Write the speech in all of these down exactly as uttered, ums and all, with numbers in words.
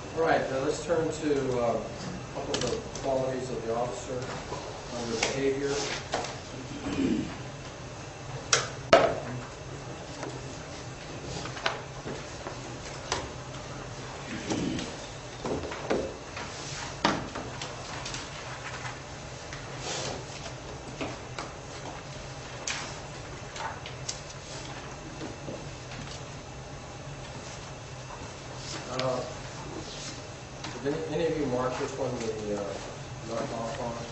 All right, now let's turn to uh, a couple of the qualities of the officer under behavior. Uh, Did any, any of you mark which one the uh, knock off on?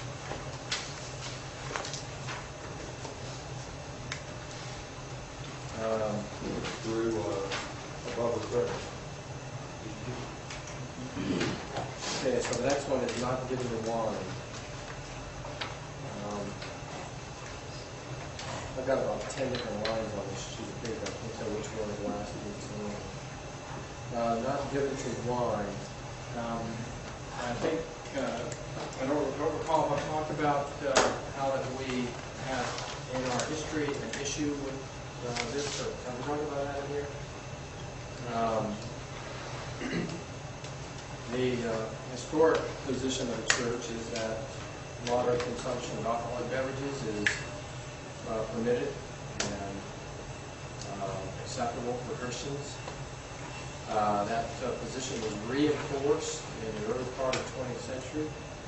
Um, through uh, above the credit. okay, so the next one is not giving the wine. Um, I've got about ten different lines on this sheet of paper. I can't tell which one is last week's one. Uh, not given to wine. Um, I think, uh, I don't, don't recall if I talked about uh, how that we have in our history an issue with uh, this, or have we talked about that in here? Um, the uh, historic position of the church is that moderate consumption of alcoholic beverages is uh, permitted and uh, acceptable for Christians. Uh, that uh, position was reinforced in the early part of the twentieth century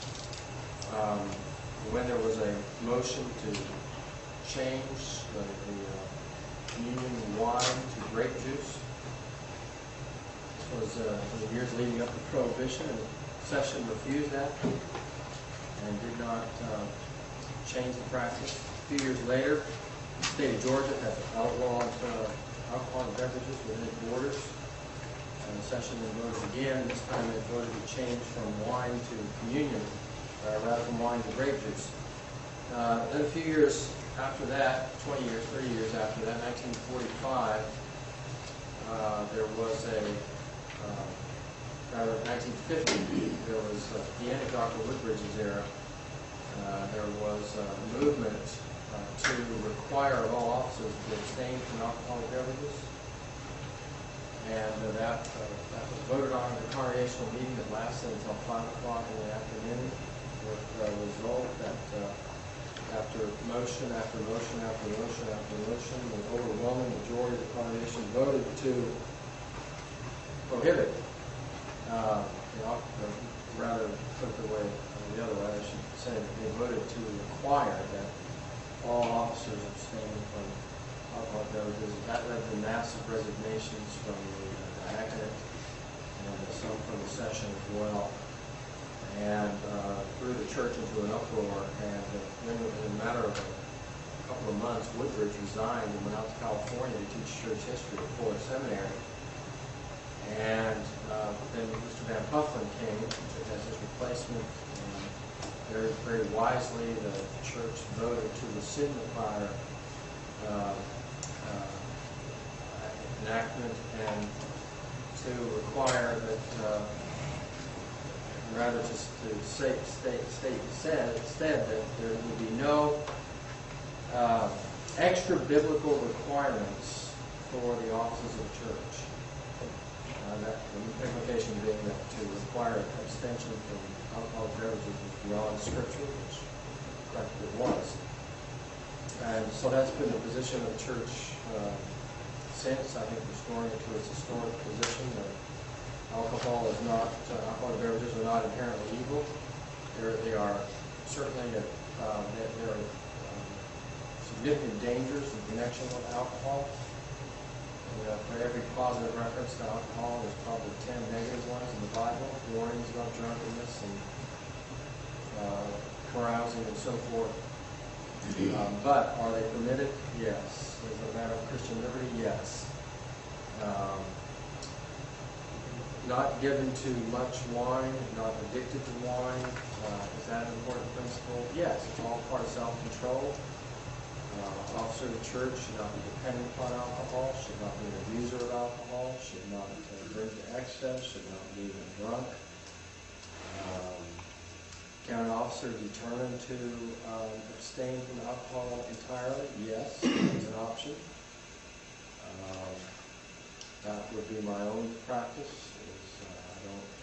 um, when there was a motion to change the, the uh, communion wine to grape juice. This was uh, in the years leading up to Prohibition, and the session refused that and did not uh, change the practice. A few years later, the state of Georgia has outlawed uh, alcoholic beverages within its borders. And the session then voted again. This time they voted to change from wine to communion, uh, rather than wine to grape juice. Uh, then a few years after that, twenty years, thirty years after that, nineteen forty-five, uh, there was a, uh, rather nineteen fifty, there was, uh, the end of Doctor Woodbridge's era, uh, there was a movement uh, to require of all officers to abstain from alcoholic beverages. And uh, that, uh, that was voted on at a congregational meeting that lasted until five o'clock in the afternoon, with the result that uh, after motion after motion after motion after motion, the overwhelming majority of the congregation voted to prohibit, uh, you know, or rather put it the way, uh, the other way, I should say, they voted to require that all officers abstain from alcoholic beverages. That led to massive resignations from the diaconate and some from the session as well, and uh, threw the church into an uproar. And uh, then within a matter of a couple of months, Woodbridge resigned and went out to California to teach church history at Fuller Seminary. And uh, then Mister Van Pufflin came as his replacement, and very, very wisely the church voted to rescind the prior uh, Uh, enactment and to require that, uh, rather just to say, state, state said, instead that there would be no uh, extra biblical requirements for the offices of the church. Uh, that the implication being that to require abstention from alcoholic beverages was beyond Scripture, which correctly it was. And so that's been the position of the church uh, since, I think, restoring it to its historic position that alcohol is not, uh, alcoholic beverages are not inherently evil. They're, they are certainly, a, uh, there, there are um, significant dangers in connection with alcohol. And, uh, for every positive reference to alcohol, there's probably ten negative ones in the Bible, warnings about drunkenness and uh, carousing and so forth. Um, but are they permitted? Yes. Is it a matter of Christian liberty? Yes. Um, not given to much wine, not addicted to wine. Uh, is that an important principle? Yes. It's all part of self-control. Uh, officer of the church should not be dependent upon alcohol, should not be an abuser of alcohol, should not uh, drink to excess, should not be a drunk. Um, Can an officer determine to um, abstain from alcohol entirely? Yes, it's an option. Um, that would be my own practice. Is, uh, I don't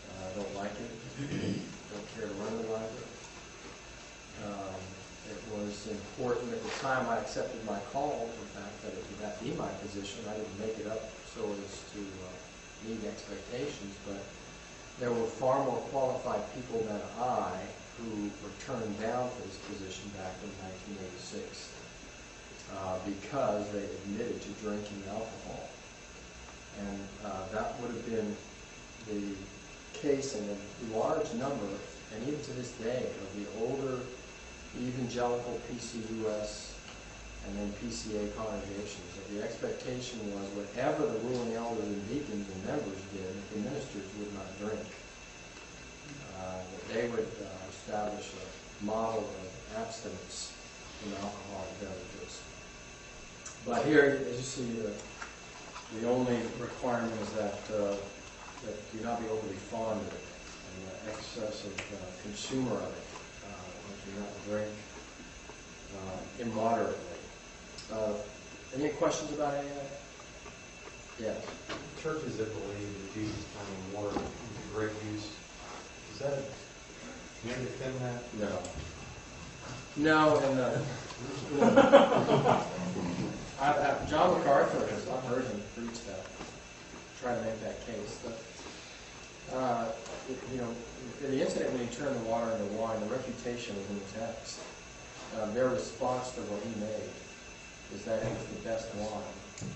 uh, don't like it, don't care to run the library. Um, It was important at the time I accepted my call, in fact, that it would that be my position. I didn't make it up so as to uh, meet expectations, but there were far more qualified people than I who were turned down for this position back in nineteen eighty-six uh, because they admitted to drinking alcohol. And uh, that would have been the case in a large number, and even to this day, of the older evangelical P C U S and then P C A congregations. That the expectation was whatever the ruling elders and deacons and members did, the ministers would not drink. Uh, that they would uh, establish a model of abstinence from alcoholic beverages. But here, as you see, the, the only requirement is that uh, that you not be overly fond of it and the excess of uh, consumer of it. Do not drink uh, immoderately. Uh, any questions about any of that? Yes. Churches that believe that Jesus turned water into grape juice, is that a, can you defend that? No. No, and uh, I, I, John MacArthur has, I've heard him preach that, try to make that case. But, uh, you know, in the incident when he turned the water into wine, the refutation was in the text. Um, their response to what he made is that it was the best wine.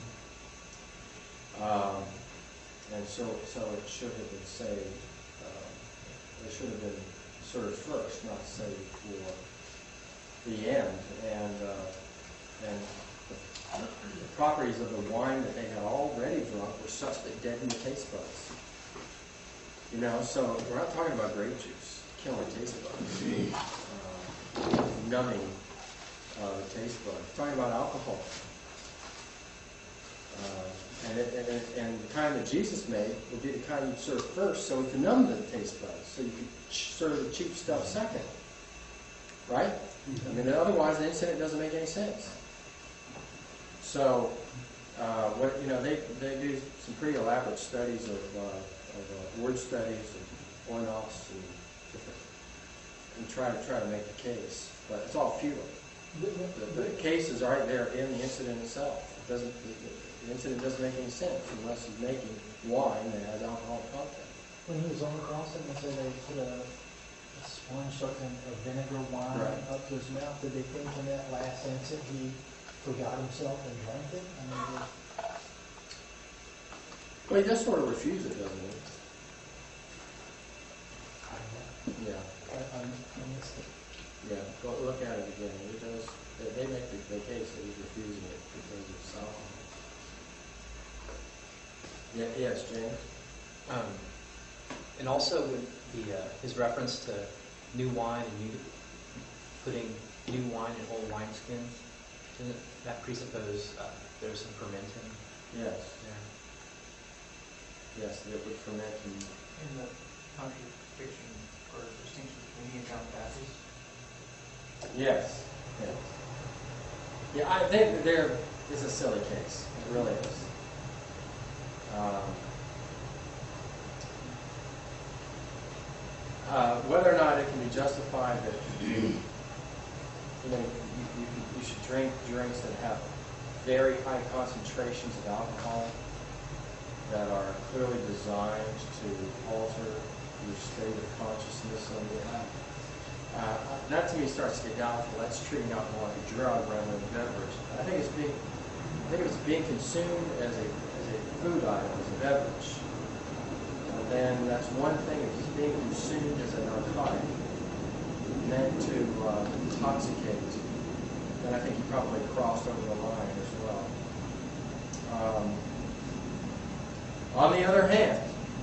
Um, and so, so it should have been saved. Um, it should have been served first, not saved for the end. And uh, and the, the properties of the wine that they had already drunk were such that deadened the taste buds. You know, so we're not talking about grape juice, killing taste buds, uh, numbing uh, the taste buds. We're talking about alcohol. Uh, and, it, and, it, and the kind that Jesus made would be the kind you'd serve first so it could numb the taste buds, so you could serve the cheap stuff second. Right? I mean, otherwise the incident doesn't make any sense. So, uh, what you know, they, they do some pretty elaborate studies of uh, of uh, word studies and oinos and different, and try to try to make the case, but it's all futile. The, the, the case is right there in the incident itself. It doesn't. The, the incident doesn't make any sense unless he's making wine that has alcoholic content. When he was on the cross, and they said they put a, a sponge something of vinegar wine Right. up to his mouth. Did they think in that last instant he forgot himself and drank it? I mean, it was, Well, he does sort of refuse it, doesn't he? I don't know. Yeah. I, I, I missed it. Yeah, go look at it again. It does. They, they make the, the case that he's refusing it because of alcohol. Yeah. Yes, James. Um, and also with the uh, his reference to new wine and new putting new wine in old wineskins, doesn't that presuppose uh, there's some fermenting Yes. there? Yes, it would ferment and In the contradiction or distinction between he and John the Baptist? yes. Yes. Yeah, I think there is a silly case. It really is. Um, uh, whether or not it can be justified that you know you, you, you should drink drinks that have very high concentrations of alcohol that are clearly designed to alter your state of consciousness and that. Uh, that to me starts to get doubtful. That's treating alcohol like a drug rather than a beverage. I think it's being, I think if it's being consumed as a as a food item, as a beverage, uh, then that's one thing. If it's being consumed as a narcotic, meant to uh, intoxicate, then I think you probably crossed over the line as well. Um, on the other hand,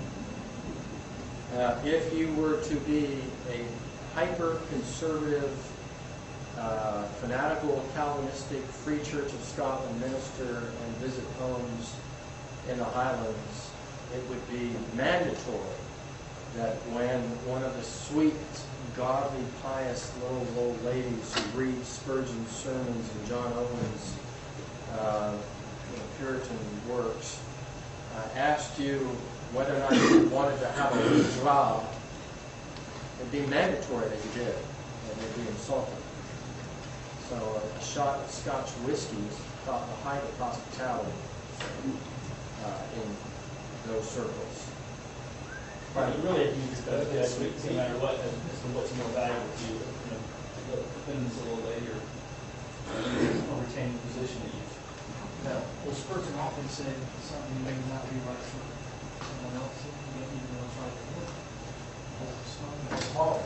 uh, if you were to be a hyper-conservative, uh, fanatical, Calvinistic, Free Church of Scotland minister and visit homes in the Highlands, it would be mandatory that when one of the sweet, godly, pious little old ladies who read Spurgeon's sermons and John Owen's uh, you know, Puritan works, uh, asked you whether or not you wanted to have a job, it'd be mandatory that you did, and they'd be insulted. So a shot of Scotch whiskey is thought the height of hospitality uh, in those circles. Right, you really have to use your best judgment, no matter what, as as to what's more valuable to you, you know, the peninsula lady or a retaining position that you. No. Well, Spurgeon often said something may not be right for someone else, yet even though it's right for him. It's hard.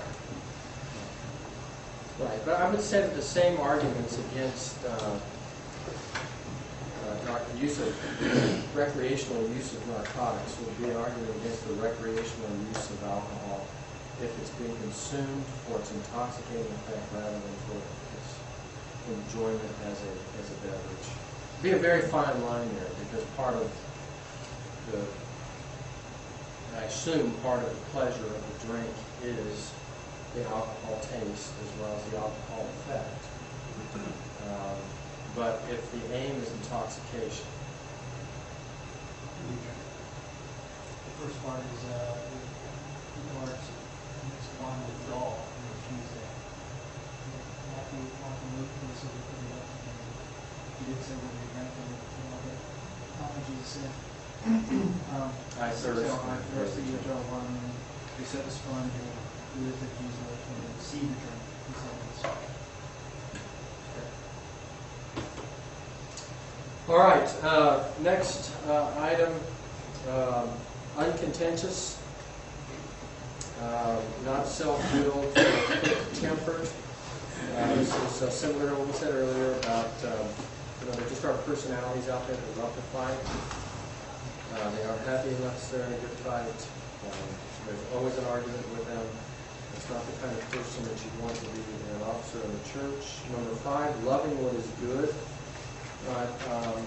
Right, but I would say that the same arguments against uh, uh, nar- use of recreational use of narcotics would be an argument against the recreational use of alcohol if it's being consumed for its intoxicating effect rather than for its enjoyment as a as a beverage. Be a very fine line there, because part of the, I assume part of the pleasure of the drink is the alcohol taste as well as the alcohol effect. Um, but if the aim is intoxication, The first part is, uh, regards mixed wine with gall, and refuse that. Matthew, Matthew, Luke, and so we put it up, and he did say when they drank it, you know, but, uh, Jesus said, um, I thirst. so I thirst, you draw one, and he said, this one, who is it, Jesus, when you see the drink, he said, it's. all right, uh, next uh, item, um, uncontentious, uh, not self-willed, quick-tempered. Uh, this is uh, similar to what we said earlier about, um, you know, there just are personalities out there that love to fight. Uh, they aren't happy unless they're in a good fight. Um, there's always an argument with them. It's not the kind of person that you want to be an officer in the church. Number five, loving what is good. But um,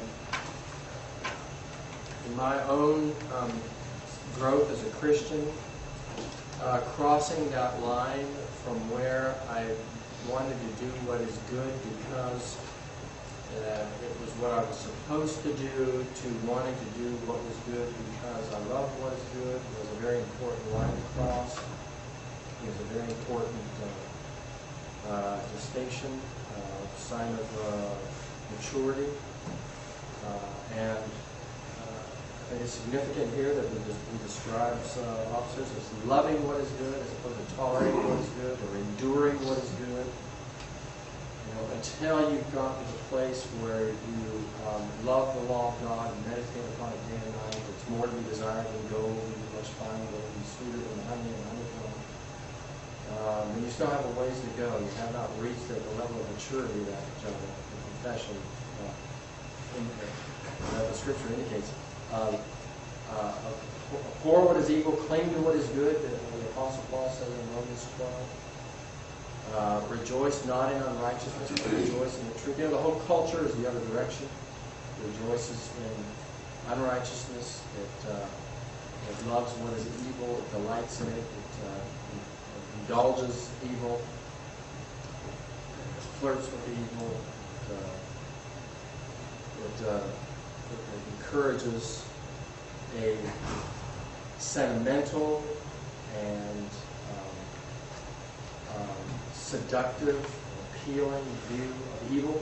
in my own um, growth as a Christian, uh, crossing that line from where I wanted to do what is good because uh, it was what I was supposed to do, to wanting to do what was good because I love what is good, was a very important line to cross. It was a very important uh, uh, distinction, uh, sign of uh, maturity. Uh, and uh, I think it's significant here that he describes uh, officers as loving what is good as opposed to tolerating what is good or enduring what is good. You know, until you've gotten to the place where you um, love the law of God and meditate upon it day and night, it's more to be desired than gold, and much finer, it will be sweeter than honey and honeycomb. Um, and you still have a ways to go. You have not reached the level of maturity that uh, the confession, uh, in, uh, the Scripture indicates. Uh, uh, abhor what is evil, cling to what is good, that the Apostle Paul says in Romans twelve. Uh, rejoice not in unrighteousness, but rejoice in the truth. You know, the whole culture is the other direction. Rejoices in unrighteousness. It, uh, it loves what is evil. It delights in it. It uh, indulges evil. It flirts with evil. It, uh, it, uh, it encourages a sentimental and um, um, seductive, appealing view of evil.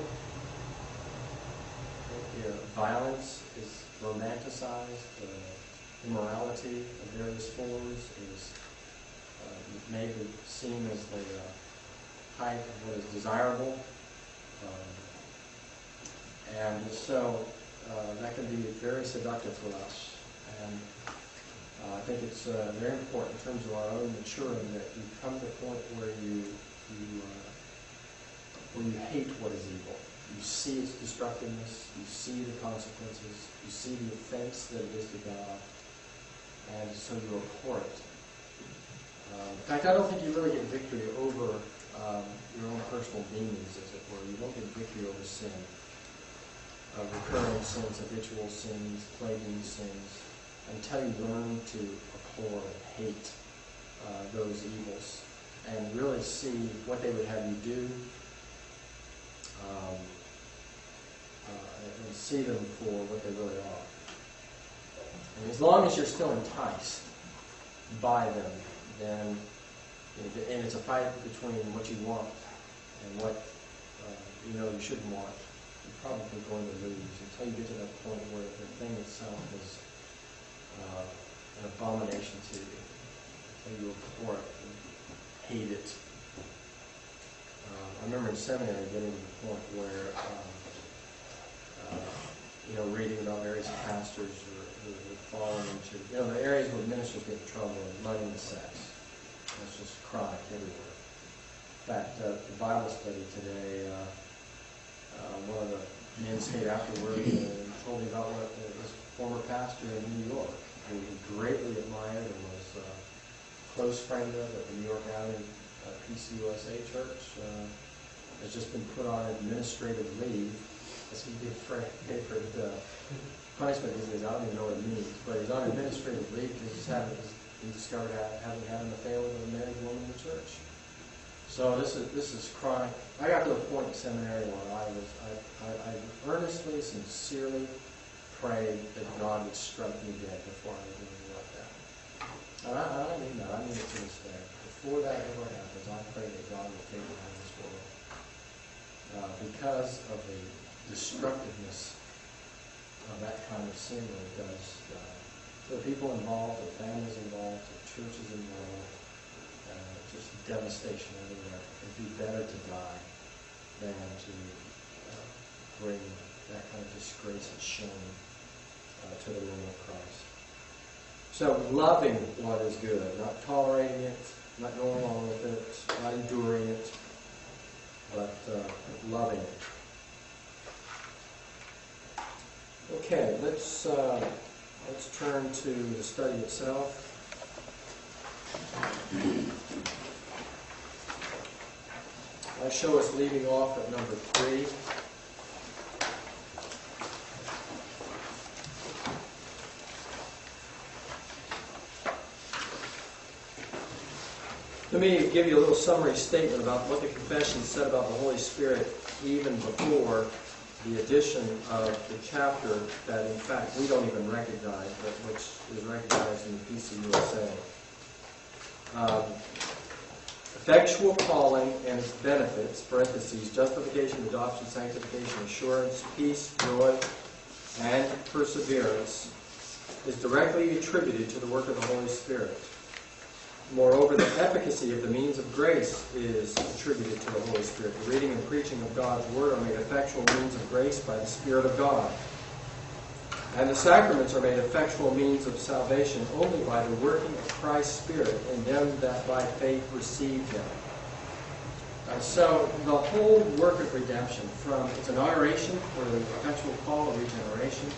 You know, violence is romanticized. Uh, immorality of various forms is uh, made to seem as the uh, height of what is desirable. Um, and so uh, that can be very seductive for us. And uh, I think it's uh, very important in terms of our own maturing that you come to a point where you you uh, where you hate what is evil. You see its destructiveness, you see the consequences, you see the offense that it is to God, and so you abhor it. Um, in fact, I don't think you really get victory over um, your own personal demons, as it were. You don't get victory over sin, uh, recurring sins, habitual sins, plaguing sins, until you learn to abhor and hate uh, those evils and really see what they would have you do, um, uh, and see them for what they really are. as long as you're still enticed by them, then, and it's a fight between what you want and what uh, you know you shouldn't want, you're probably going to lose until you get to that point where the thing itself is uh, an abomination to you, until you abhor it and hate it. Uh, I remember in seminary getting to the point where, um, uh, you know, reading about various pastors who who had fallen into, you know, the areas where ministers get in trouble, money and sex. It's just chronic everywhere. In fact, uh, the Bible study today, uh, uh, one of the men stayed afterward and told me about what uh, this former pastor in New York, who he greatly admired and was a close friend of at the New York Alley uh, P C U S A church, uh, has just been put on administrative leave. As he did for favorite uh, punishment these days. I don't even know what it means, but he's on administrative leave because he's having he discovered having had an affair with a married woman in the church. So this is this is chronic. I got to a point in seminary where I was I, I, I earnestly, sincerely prayed that God would strike me dead before I would do anything like that. And I, I don't mean that. I mean it to this day. Before that ever happens, I pray that God will take me out of this world uh, because of the destructiveness of that kind of sin that it does uh, to the people involved, to families involved, to churches involved, uh, just devastation everywhere. It'd be better to die than to uh, bring that kind of disgrace and shame uh, to the name of Christ. So loving what is good, not tolerating it, not going along with it, not enduring it, but uh, loving it. Okay, let's uh, let's turn to the study itself. I show us leaving off at number three. Let me give you a little summary statement about what the confession said about the Holy Spirit even before the addition of the chapter that, in fact, we don't even recognize, but which is recognized in the P C U S A. Um, effectual calling and its benefits, parentheses, justification, adoption, sanctification, assurance, peace, joy, and perseverance, is directly attributed to the work of the Holy Spirit. Moreover, the efficacy of the means of grace is attributed to the Holy Spirit. The reading and preaching of God's Word are made effectual means of grace by the Spirit of God. And the sacraments are made effectual means of salvation only by the working of Christ's Spirit in them that by faith receive Him. Uh, so the whole work of redemption, from its inauguration, or the effectual call of regeneration,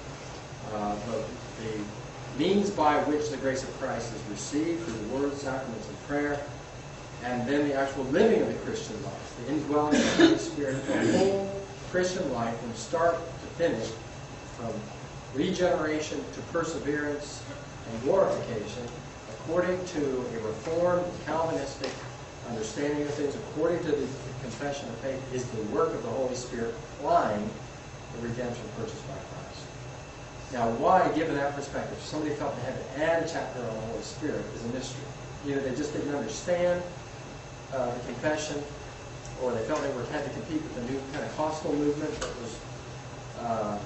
uh, the, the means by which the grace of Christ is received through the Word, sacraments, and prayer, and then the actual living of the Christian life, the indwelling of the Holy Spirit, the whole Christian life from start to finish, from regeneration to perseverance and glorification, according to a Reformed Calvinistic understanding of things, according to the confession of faith, is the work of the Holy Spirit applying the redemption purchased by Christ. Now, why, given that perspective, somebody felt they had to add a chapter on the Holy Spirit is a mystery. Either they just didn't understand uh, the confession, or they felt they were had to compete with the new Pentecostal movement that was uh, uh,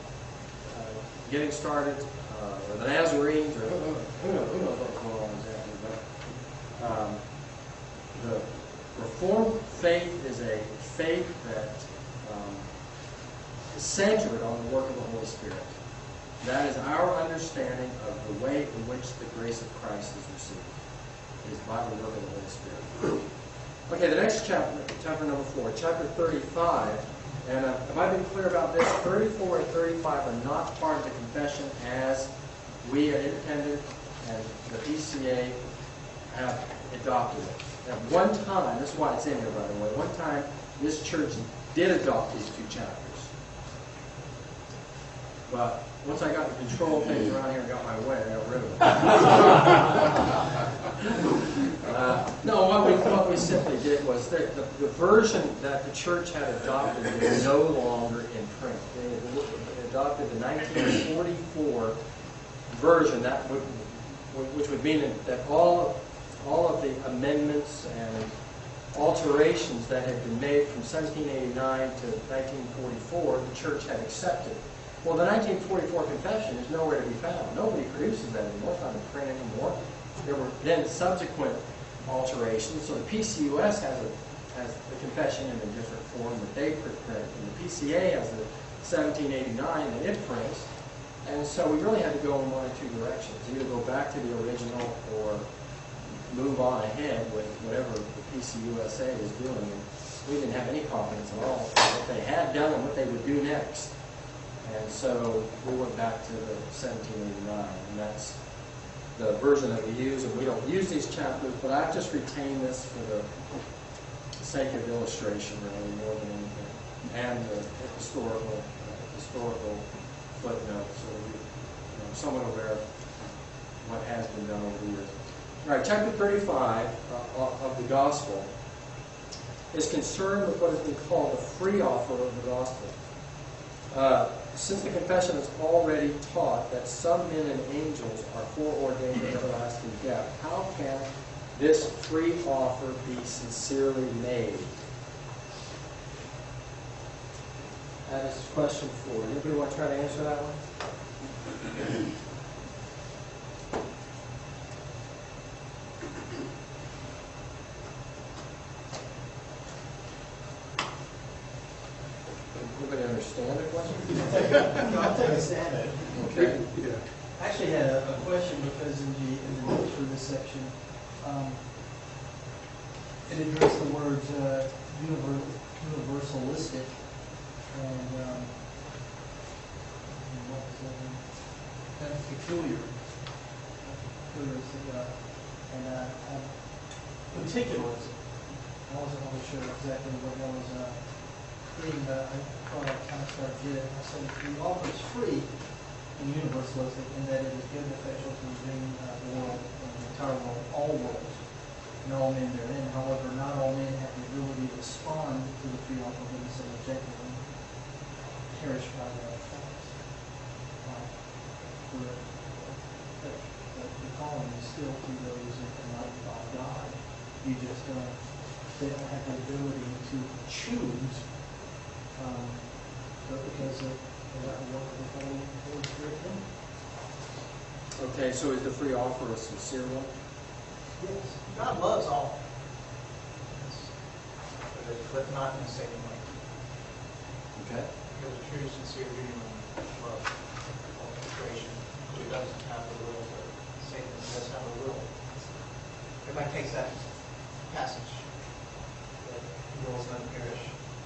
getting started, uh, or the Nazarenes, or who, who, knows, who knows what's going on exactly. But um, the Reformed faith is a faith that um, is centered on the work of the Holy Spirit. That is our understanding of the way in which the grace of Christ is received. It is by the work of the Holy Spirit. Okay, the next chapter, chapter number four, chapter thirty-five, and uh, have I been clear about this? thirty-four and thirty-five are not part of the confession as we at Independent and the P C A have adopted it. At one time, that's why it's in here, by the way, one time this church did adopt these two chapters. But once I got the control things around here and got my way, I got rid of them. uh, no, what we, what we simply did was that the, the version that the church had adopted is no longer in print. They, they adopted the nineteen forty-four version, that would, which would mean that all, all of the amendments and alterations that had been made from seventeen eighty-nine to nineteen forty-four, the church had accepted. Well, the nineteen forty-four confession is nowhere to be found. Nobody produces that anymore. It's not in print anymore. There were then subsequent alterations. So the P C U S has, a, has the confession in a different form that they print, and the P C A has the seventeen eighty-nine that it prints. And so we really had to go in one of two directions. Either go back to the original or move on ahead with whatever the P C U S A is doing. And we didn't have any confidence at all in what they had done and what they would do next. And so we went back to the seventeen eighty-nine, and that's the version that we use. And we don't use these chapters, but I've just retained this for the sake of illustration, really, more than anything, and the historical uh, historical footnotes, so we, you know, somewhat aware of what has been done over the years. All right, chapter thirty-five uh, of the Gospel is concerned with what has been called the free offer of the Gospel. Uh, since the confession has already taught that some men and angels are foreordained to everlasting death, how can this free offer be sincerely made? That is question four. Anybody want to try to answer that one? Anybody understand the question? I'll take a stab at it. Okay. I actually had a, a question because in the, in the notes for this section, um, it addressed the words uh, univer universalistic and, um, and what was that? And peculiar. Peculiaristic, uh, and uh, um, particularism. I wasn't really sure exactly what that was uh, reading, but I thought I kind of started to get it. I said the offer is free and universalistic in that it is good and effectual to redeem uh, the world, and the entire world, all worlds, and all men therein. However, not all men have the ability to respond to the free offer when they say reject it and perish by the effects. Uh, the, the, the calling is still to those enlightened by God. You just don't, they don't have the ability to choose, um, but because of that work of the Holy, Holy Spirit in them. Okay, so is the free offer a sincere one? Yes. God loves all. But, but not in the same way. Okay. Because a true, sincere, genuine love of creation, who doesn't have the will, but Satan does have a will. Everybody takes that passage, that wills none perish.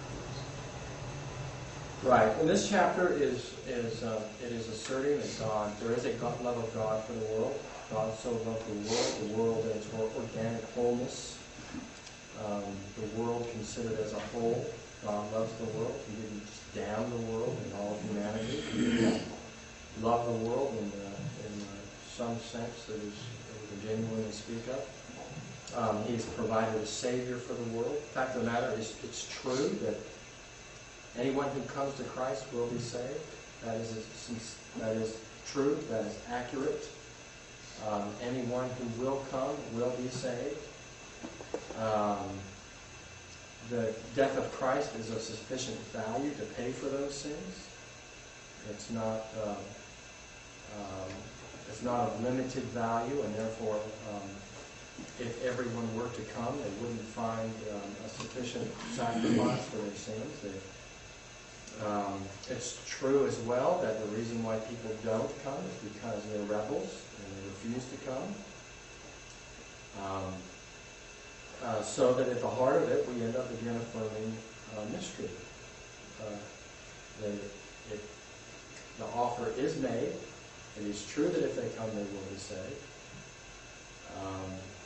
Right. And this chapter is is uh, it is asserting that God, there is a God, love of God for the world. God so loved the world, the world in its organic wholeness, um, the world considered as a whole. God loves the world. He didn't just damn the world and all of humanity. He loved the world in, uh, in uh, some sense that is that we can genuinely speak of. Um, he's provided a Savior for the world. The fact of the matter is, it's true that anyone who comes to Christ will be saved. That is, a, that is true. That is accurate. Um, anyone who will come will be saved. Um, the death of Christ is of sufficient value to pay for those sins. It's not. Um, um, it's not of limited value, and therefore, um, if everyone were to come, they wouldn't find um, a sufficient sacrifice for their sins. They, Um, it's true as well that the reason why people don't come is because they're rebels and they refuse to come. Um, uh, so that at the heart of it, we end up again affirming uh, mystery. Uh, the, it, the offer is made. It is true that if they come, they will be saved. Um,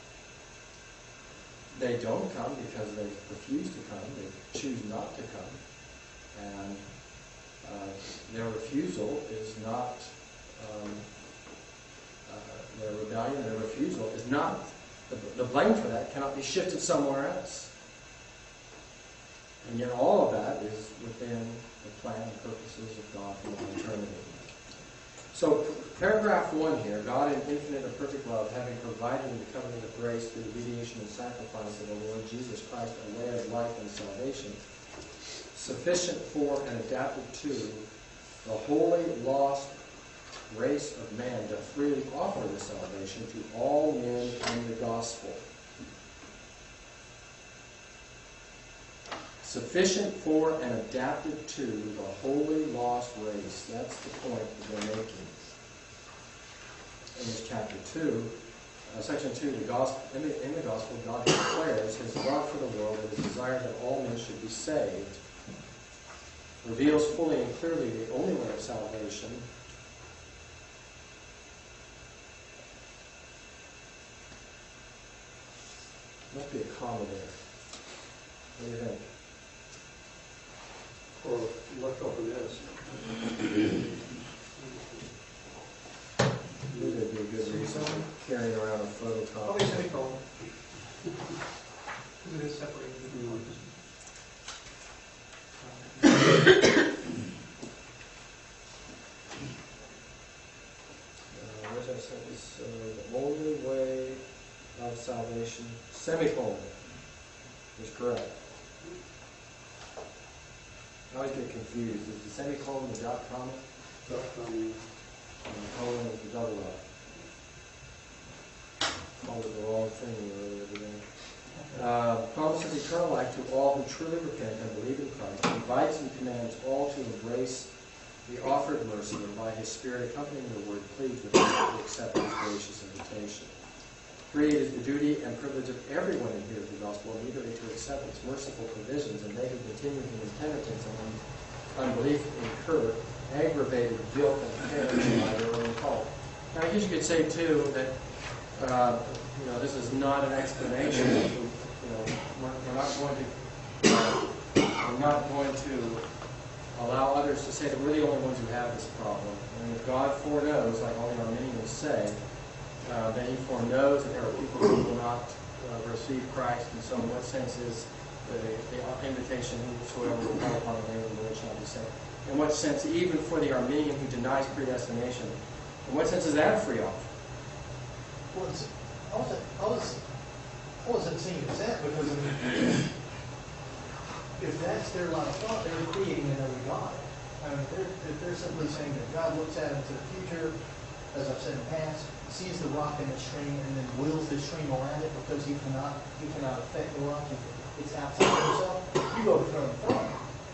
they don't come because they refuse to come. They choose not to come. And uh, their refusal is not, um, uh, their rebellion, their refusal is not, the, the blame for that cannot be shifted somewhere else. And yet all of that is within the plan and purposes of God for all eternity. So Paragraph one here, God in infinite and perfect love, having provided in the covenant of grace through the mediation and sacrifice of the Lord Jesus Christ, a way of life and salvation, sufficient for and adapted to the wholly lost race of man, to freely offer the salvation to all men in the gospel. Sufficient for and adapted to the wholly lost race. That's the point that they're making. In this chapter two, uh, section two, the gospel, in the, in the gospel, God declares His love for the world and His desire that all men should be saved, reveals fully and clearly the only way of salvation. Must be a comma there. What do you think? Or left open is. Maybe that'd be a good reason for carrying around a photocopy. Probably semicolon. Because it is separated. Uh, where's that sentence? Uh, the only way of salvation, semicolon, is correct. I always get confused. Is the semicolon the dot comma? Dot com. And the colon is the double dot. Called it the wrong thing earlier today. Uh, promises eternal life to all who truly repent and believe in Christ. Invites and commands all to embrace the offered mercy, and by His Spirit accompanying the word, pleads with them to accept His gracious invitation. Three, it is the duty and privilege of everyone who hears the gospel immediately to accept its merciful provisions, and they who continue in impenitence and unbelief incur aggravated guilt and penalty by their own fault. Now, I guess you could say too that uh, you know this is not an explanation. You know, we're, we're not going to uh, we're not going to allow others to say that we're the only ones who have this problem. And if God foreknows, like all the Arminians say, uh, then He foreknows that there are people who will not uh, receive Christ. And so, in what sense is the, the invitation, whosoever will call upon the name of the Lord shall be saved? In what sense, even for the Arminian who denies predestination, in what sense is that a free offer? Well, it's, I wasn't, I was, I wasn't seeing it as that, because I mean, if that's their line of thought, they're creating another God. I mean, they're, if they're simply saying that God looks out into the future, as I've said in the past, sees the rock in the stream, and then wills the stream around it because he cannot, he cannot affect the rock. It's outside of himself. You overthrow the throne.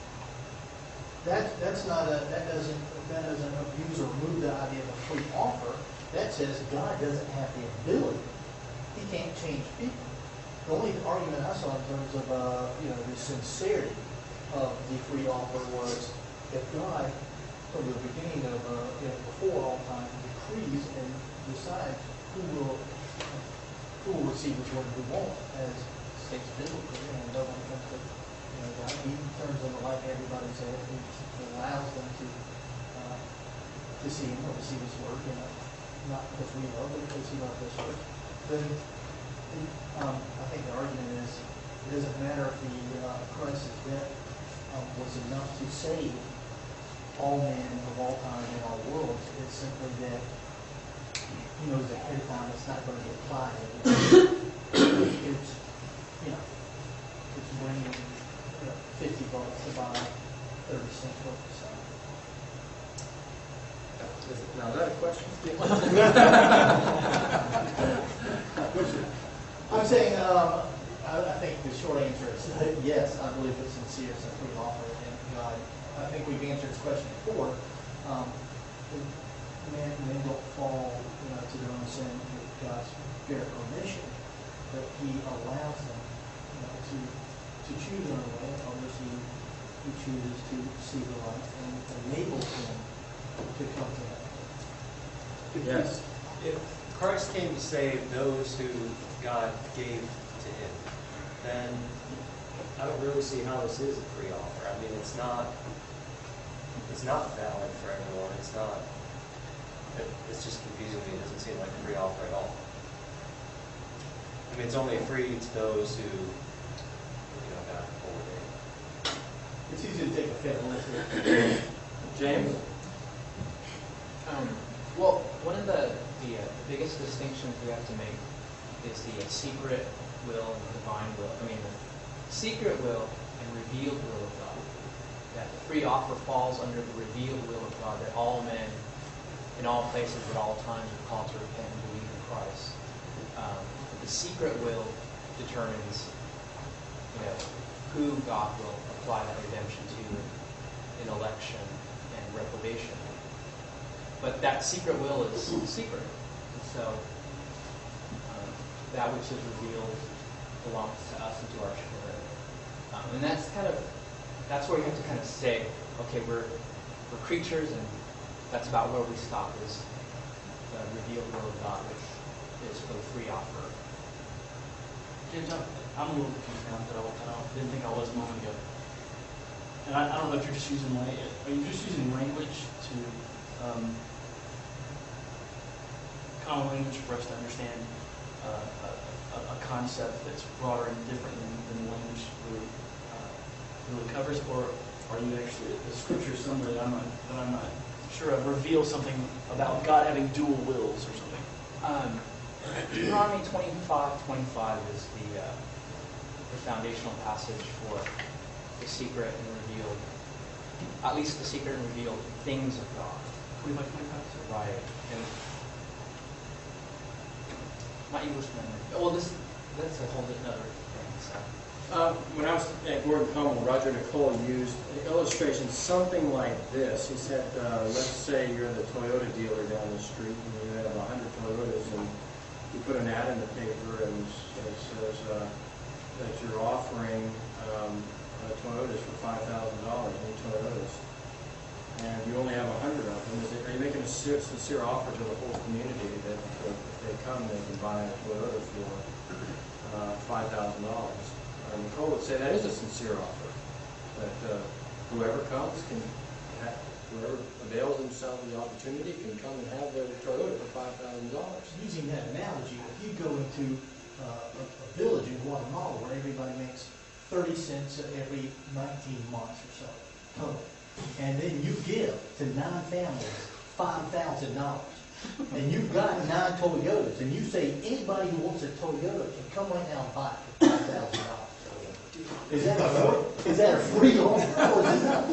That, that's not a, that doesn't, that doesn't abuse or remove the idea of a free offer. That says God doesn't have the ability. He can't change people. The only argument I saw in terms of, uh, you know, the sincerity of the free offer was that God, from the beginning of, uh, you know, before all time, decrees and decides who will, who will receive His word and who won't, as states biblically, and no one comes to, you know, God. He turns on the light in everybody's head. He allows them to, uh, to see Him or receive His word, you know, not because we love, but because He loves us first. Then, um, I think the argument is, it doesn't matter if the uh, Christ's death um, was enough to save all men of all time in all worlds. It's simply that He knows ahead of time it's not going to be applied. It's, you know, it's bringing, you know, fifty bucks to buy thirty cent books. So. Now, is that a question? I'm saying, um, I, I think the short answer is yes, I believe it's sincere, it's a free offer, and God, I think we've answered this question before. Um, men, men don't fall, you know, to their own sin with God's bare permission, but He allows them, you know, to to choose their own way. Others He He chooses to see the light and enables them to come to Him. Yes. If Christ came to save those who God gave to Him, then I don't really see how this is a free offer. I mean, it's not, it's not valid for everyone. It's not, it, it's just confusing me. It doesn't seem like a free offer at all. I mean, it's only free to those who, you know, God ordained. It's easy to take a fatalistic. James? Um, Well, one of the, the, uh, the biggest distinctions we have to make is the uh, secret will and the divine will. I mean, the secret will and revealed will of God. That the free offer falls under the revealed will of God, that all men in all places at all times are called to repent and believe in Christ. Um, the secret will determines, you know, who God will apply that redemption to in, in election and reprobation. But that secret will is secret. And so um, that which is revealed belongs to us and to our children. Um, and that's kind of, that's where you have to kind of say, okay, we're, we're creatures, and that's about where we stop, is the revealed will of God, which is for the free offer. James, I'm, I'm a little confused now that I, I don't, didn't think I was a moment ago. And I, I don't know if you're just using, la- are you just using language to, um, common language for us to understand uh, a, a, a concept that's broader and different than, than the language really, uh, really covers, or are you actually, the scripture somewhere that I'm not, that I'm not sure of, reveal something about God having dual wills or something? Um, Deuteronomy twenty-five twenty-five is the, uh, the foundational passage for the secret and revealed, at least the secret and revealed things of God. twenty-five twenty-five? Right. And my English memory. Well, this that's a whole other thing. So. Uh, when I was at Gordon Conwell, Roger Nicola used an illustration something like this. He said, uh, let's say you're the Toyota dealer down the street and you have a hundred Toyotas, and you put an ad in the paper and it says uh, that you're offering um, uh, Toyotas for five thousand dollars, new Toyotas, and you only have a hundred of them. Is it, are you making a sincere, sincere offer to the whole community that uh, if they come, they can buy a Toyota for uh, five thousand dollars? And Nicole would say that is a sincere offer, that uh, whoever comes can, have, whoever avails themselves of the opportunity can come and have their Toyota for five thousand dollars. Using that analogy, if you go into uh, a, a village in Guatemala where everybody makes thirty cents every nineteen months or so, total, and then you give to nine families five thousand dollars, and you've got nine Toyotas, and you say anybody who wants a Toyota can come right now and buy it for five thousand dollars. Is that a free, is that a free offer or is it not?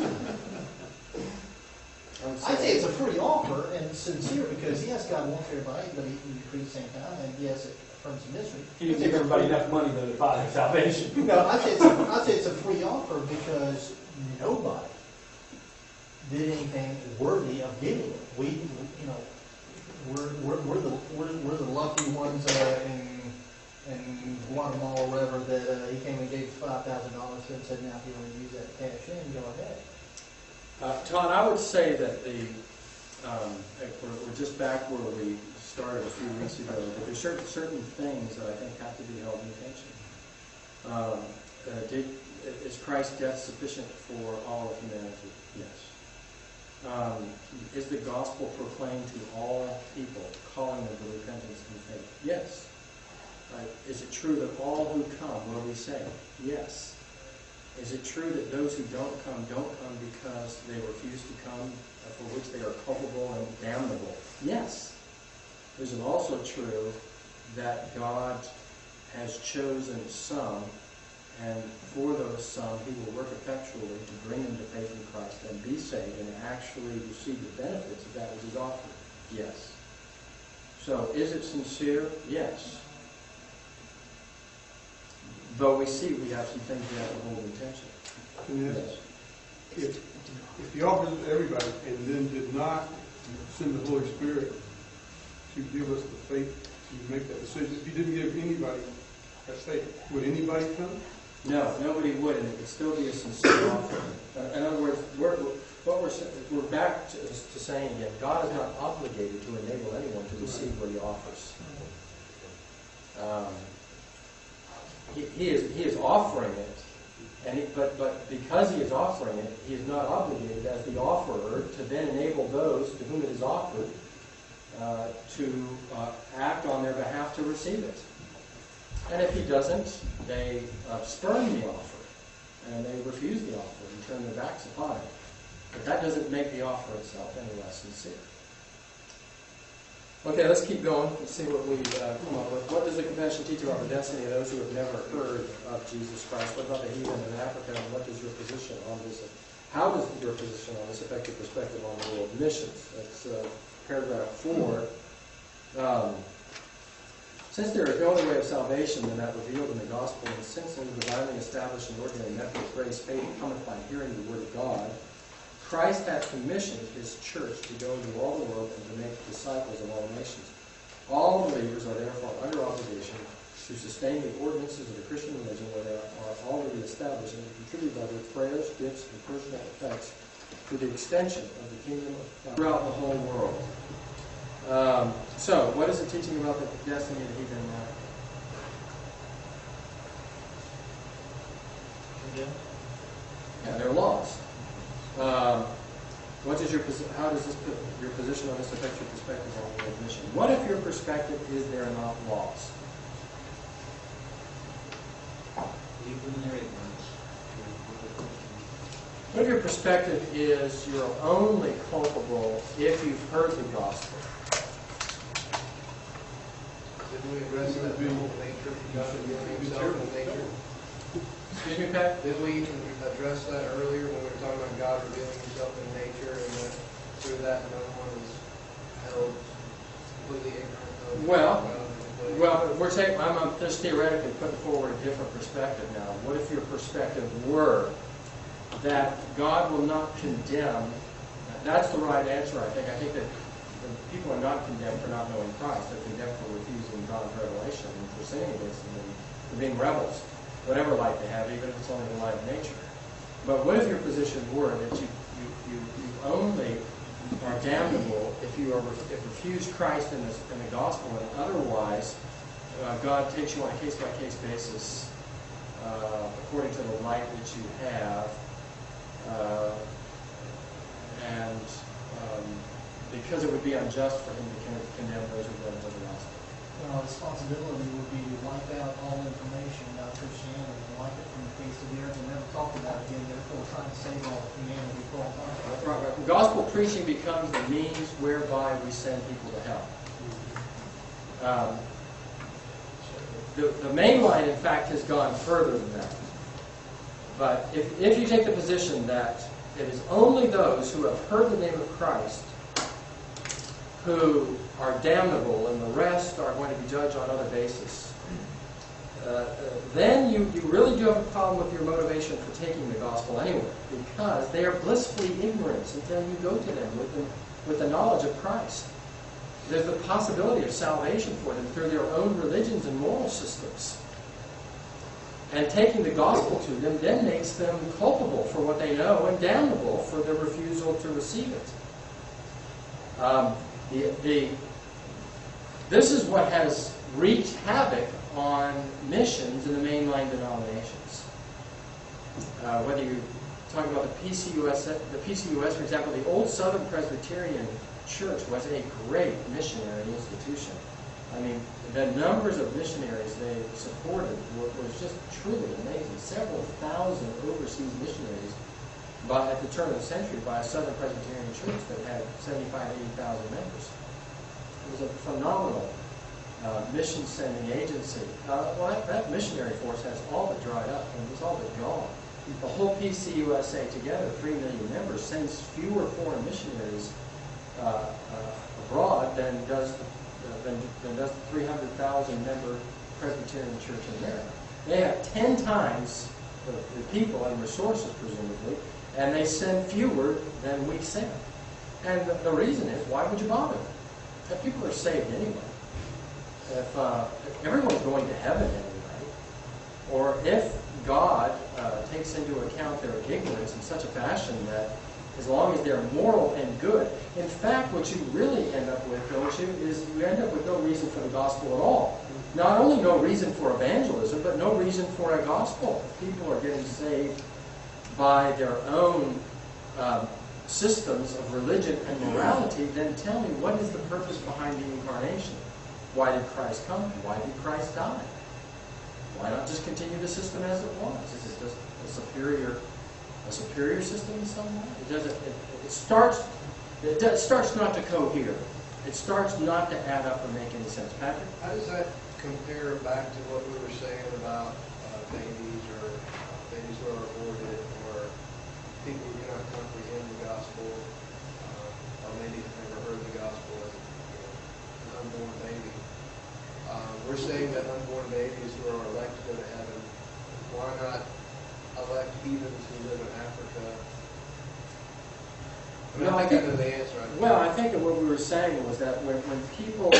I'd say it's a free offer and sincere, because yes, God wants everybody, but He can decree at the same time, and yes, it affirms the mystery. Can you give everybody enough money though to buy salvation? No, I'd say it's a, I'd say it's a free offer because nobody did anything worthy of getting it. We, you know, we're we're, we're the we're, we're the lucky ones uh, in in Guatemala or wherever that uh, he came and gave us five thousand dollars and said, now if you want to use that cash in, go ahead. Uh, Todd, I would say that the um, we're, we're just back where we started a few weeks ago. But there's certain certain things that I think have to be held in attention. Um, uh, did, is Christ's death sufficient for all of humanity? Yes. Um, is the gospel proclaimed to all people, calling them to repentance and faith? Yes. Right. Is it true that all who come will be saved? Yes. Is it true that those who don't come don't come because they refuse to come, for which they are culpable and damnable? Yes. Is it also true that God has chosen some, and for those some He will work effectually to bring them to faith in Christ and be saved and actually receive the benefits of that which is offered? Yes. So, is it sincere? Yes. Though we see we have some things we have to hold in attention. And yes, if, if He offered it to everybody and then did not send the Holy Spirit to give us the faith to make that decision, if He didn't give anybody that faith, would anybody come? No, nobody would, and it would still be a sincere offer. Uh, in other words, we're, what we're, we're back to, to saying again, God is not obligated to enable anyone to receive what He offers. Um, He, he is he is offering it, and he, but but because He is offering it, He is not obligated as the offerer to then enable those to whom it is offered uh, to uh, act on their behalf to receive it. And if He doesn't, they uh, spurn the offer and they refuse the offer and turn their backs upon it. But that doesn't make the offer itself any less sincere. Okay, let's keep going. Let's see what we uh, come up with. What does the confession teach about the destiny of those who have never heard of Jesus Christ? What about the heathen in Africa, and what is your position on this? How does your position on this affect your perspective on the world missions? That's uh, paragraph four. Um, since there is no other way of salvation than that revealed in the gospel, and since in the divinely established and ordinary method of grace, faith cometh by hearing the word of God, Christ hath commissioned his church to go into all the world and to make disciples of all nations. All believers are therefore under obligation to sustain the ordinances of the Christian religion where they are already established and to contribute by their prayers, gifts, and personal effects to the extension of the kingdom of God throughout the whole world. Um, so, what is it teaching about the destiny of the heathen in Africa? Yeah, they're lost. Um, what is your posi- how does this your position on this affect your perspective on world mission? What if your perspective is they're not lost? What if your perspective is you're only culpable if you've heard the gospel? Did we address that whole nature, God revealing himself in nature? Excuse me, Pat? Did we address that earlier when we were talking about God revealing himself in nature, and that through that no one is held completely ignorant of Well, God? Well, we're taking, I'm I'm just theoretically putting forward a different perspective now. What if your perspective were that God will not condemn? That's the right answer, I think. I think that the people are not condemned for not knowing Christ. They're condemned for refusing God's revelation and for sinning against him and for being rebels, whatever light they have, even if it's only the light of nature. But what if your position were that you, you, you, you only are damnable if you are if refuse Christ in the, in the gospel, and otherwise uh, God takes you on a case-by-case basis uh, according to the light that you have, uh, and um, because it would be unjust for him to con- condemn those who don't know the gospel. Well, our responsibility would be to wipe out all information about Christianity and wipe it from the face of the earth and never talk about it again, therefore trying to save all of humanity for all time. That's right, right. Gospel preaching becomes the means whereby we send people to hell. Um, the, the main line, in fact, has gone further than that. But if, if you take the position that it is only those who have heard the name of Christ who are damnable and the rest are going to be judged on other basis, uh, uh, then you, you really do have a problem with your motivation for taking the gospel anywhere, because they are blissfully ignorant until you go to them with the, with the knowledge of Christ. There's the possibility of salvation for them through their own religions and moral systems. And taking the gospel to them then makes them culpable for what they know and damnable for their refusal to receive it. Um, the, the, this is what has wreaked havoc on missions in the mainline denominations. Uh, whether you talk about the P C U S, the P C U S, for example, the old Southern Presbyterian Church was a great missionary institution. I mean, the numbers of missionaries they supported were, was just truly amazing. Several thousand overseas missionaries by, at the turn of the century by a Southern Presbyterian church that had seventy-five, eighty thousand members. It was a phenomenal uh, mission sending agency. Uh, well, that, that missionary force has all but dried up, and it's all but gone. The whole P C U S A together, three million members, sends fewer foreign missionaries uh, uh, abroad than does the Than, than does the three hundred thousand member Presbyterian Church in America. They have ten times the, the people and resources, presumably, and they send fewer than we send. And the, the reason is, why would you bother? If people are saved anyway. If, uh, if everyone's going to heaven anyway, or if God uh, takes into account their ignorance in such a fashion that as long as they're moral and good. In fact, what you really end up with, don't you, is you end up with no reason for the gospel at all. Not only no reason for evangelism, but no reason for a gospel. If people are getting saved by their own um, systems of religion and morality, then tell me, what is the purpose behind the incarnation? Why did Christ come? Why did Christ die? Why not just continue the system as it was? Is it just a superior a superior system in some way? It doesn't. It, it starts. It does, starts not to cohere. it starts not to add up or make any sense. Patrick? How does that compare back to what we were saying about uh, babies or uh, babies who are aborted or people who cannot comprehend the gospel uh, or maybe have never heard the gospel as you know, an unborn baby? Uh, we're saying that unborn babies who are elect to go to heaven, why not elect heathens who live in Africa? I mean, No, I I think I think- know the answer. I Well, I think that what we were saying was that when, when people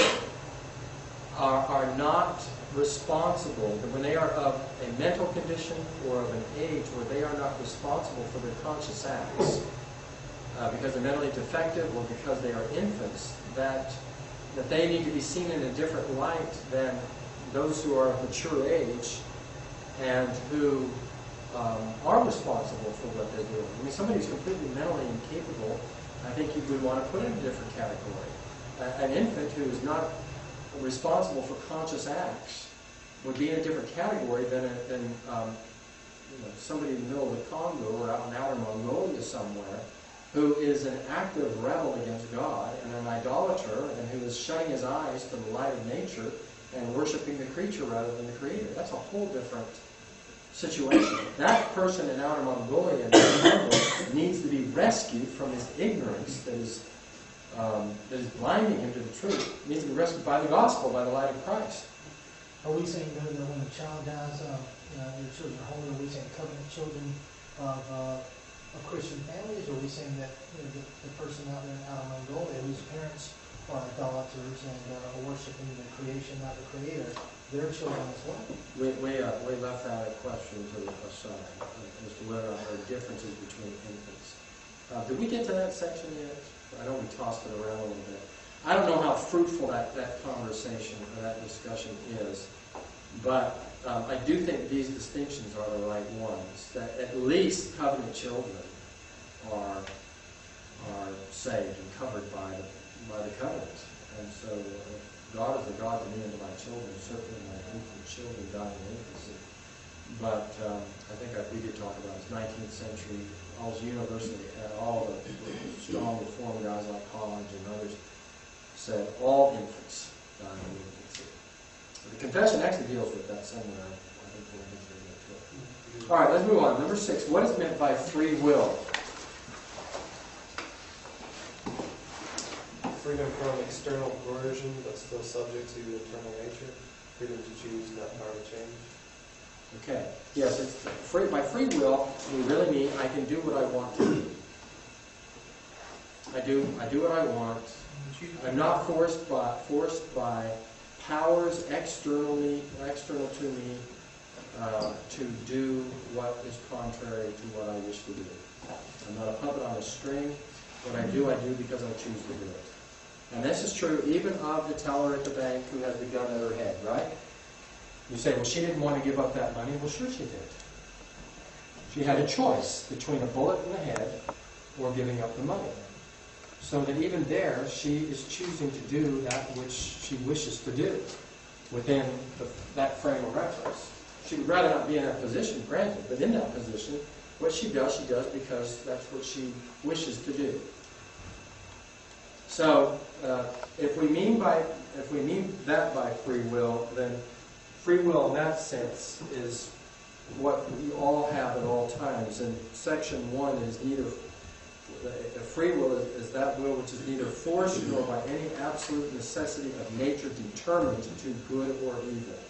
are, are not responsible, that when they are of a mental condition or of an age where they are not responsible for their conscious acts, uh, because they're mentally defective or because they are infants, that, that they need to be seen in a different light than those who are of mature age and who um, are responsible for what they're doing. I mean, somebody who's completely mentally incapable, I think you would want to put in a different category. Uh, an infant who is not responsible for conscious acts would be in a different category than, a, than um, you know, somebody in the middle of the Congo or out in outer Mongolia somewhere who is an active rebel against God and an idolater and who is shutting his eyes to the light of nature and worshiping the creature rather than the Creator. That's a whole different situation. That person in outer Mongolia needs to be rescued from his ignorance that is um, that is blinding him to the truth. He needs to be rescued by the gospel, by the light of Christ. Are we saying that that when a child dies, uh, you know, your children are holy, are we saying covenant children of, uh, of Christian families, or are we saying that you know, the, the person out there in outer Mongolia whose parents are idolaters and uh, worshiping the creation, not the Creator, their children as well? We, we, uh, we left out a question to the aside uh, as to whether or not there are differences between infants. Uh, did we get to that section yet? I know we tossed it around a little bit. I don't know how fruitful that, that conversation or that discussion is, but um, I do think these distinctions are the right ones, that at least covenant children are, are saved and covered by the, by the covenant. And so uh, God is a God to me and to my children, certainly my infant children dying in infancy. But um, I think I, we did talk about this nineteenth century, All's University, and all the strong reform guys like Hodge and others said all infants die in infancy. The confession actually deals with that somewhere. I think we'll get to it. All right, let's move on. Number six, what is meant by free will? Freedom from external coercion, but still subject to eternal nature. Freedom to choose, not power to change. Okay. Yes, it's free, by free will, we really mean I can do what I want to do. I do, I do what I want. I'm not forced by, forced by powers externally, external to me uh, to do what is contrary to what I wish to do. I'm not a puppet on a string. What I do, I do because I choose to do it. And this is true even of the teller at the bank who has the gun at her head, right? You say, well, she didn't want to give up that money. Well, sure she did. She had a choice between a bullet in the head or giving up the money. So that even there, she is choosing to do that which she wishes to do within the, that frame of reference. She would rather not be in that position, granted, but in that position, what she does, she does because that's what she wishes to do. So, uh, if we mean by if we mean that by free will, then free will in that sense is what we all have at all times. And section one is neither uh, free will is, is that will which is neither forced nor by any absolute necessity of nature determined to do good or evil.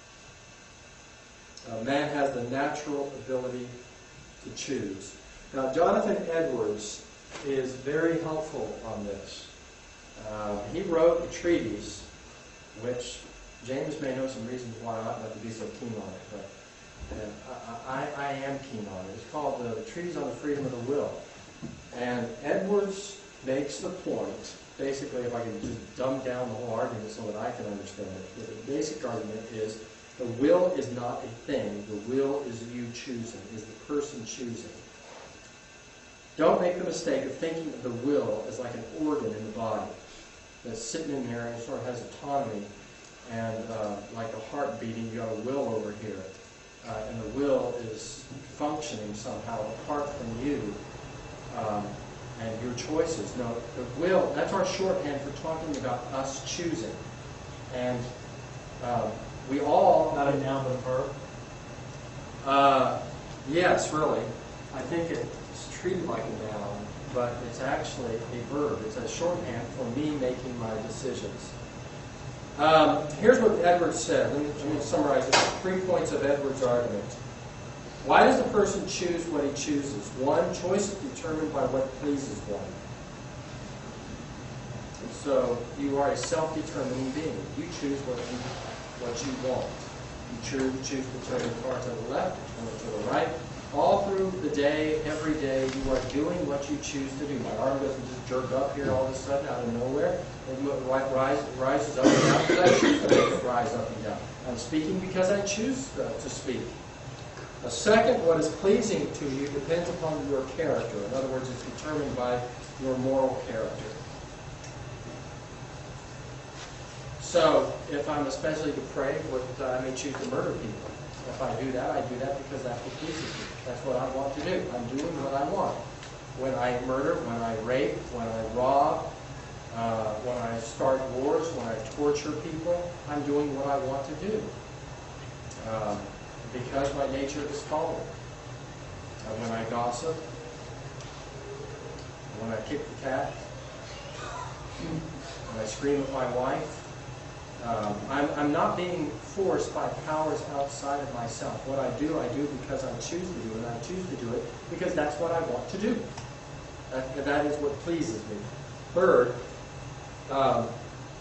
Uh, man has the natural ability to choose. Now, Jonathan Edwards is very helpful on this. Uh, he wrote a treatise, which James may know some reasons why I ought not to be so keen on it, but uh, I, I am keen on it. It's called the Treatise on the Freedom of the Will. And Edwards makes the point, basically, if I can just dumb down the whole argument so that I can understand it, the basic argument is the will is not a thing, the will is you choosing, is the person choosing. Don't make the mistake of thinking of the will as like an organ in the body that's sitting in there and sort of has autonomy and uh, like a heart beating, you got a will over here. Uh, and the will is functioning somehow apart from you. Um, and your choices. No, the will, that's our shorthand for talking about us choosing. And um, we all... Not a noun, but a verb? Uh, yes, really. I think it's treated like a noun, but it's actually a verb. It's a shorthand for me making my decisions. Um, here's what Edwards said. Let me, let me summarize it. Three points of Edwards' argument. Why does a person choose what he chooses? One, choice is determined by what pleases one. And so you are a self-determining being. You choose what you, what you want. You choose, choose to turn the car to the left or to the right. All through the day, every day, you are doing what you choose to do. My arm doesn't just jerk up here all of a sudden out of nowhere. It rise, rises up and down because I choose to make it rise up and down. I'm speaking because I choose uh, to speak. A second, what is pleasing to you depends upon your character. In other words, it's determined by your moral character. So, if I'm especially depraved, what, uh, I may choose to murder people. If I do that, I do that because that's what pleases me. That's what I want to do. I'm doing what I want. When I murder, when I rape, when I rob, uh, when I start wars, when I torture people, I'm doing what I want to do. Um, because my nature is fallen. And when I gossip, when I kick the cat, when I scream at my wife, Um, I'm, I'm not being forced by powers outside of myself. What I do, I do because I choose to do it, and I choose to do it because that's what I want to do. That, that is what pleases me. Third, um,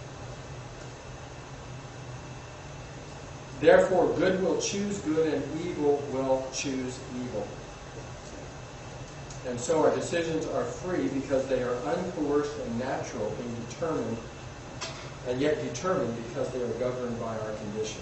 therefore good will choose good and evil will choose evil. And so our decisions are free because they are uncoerced and natural and determined and yet determined because they are governed by our condition.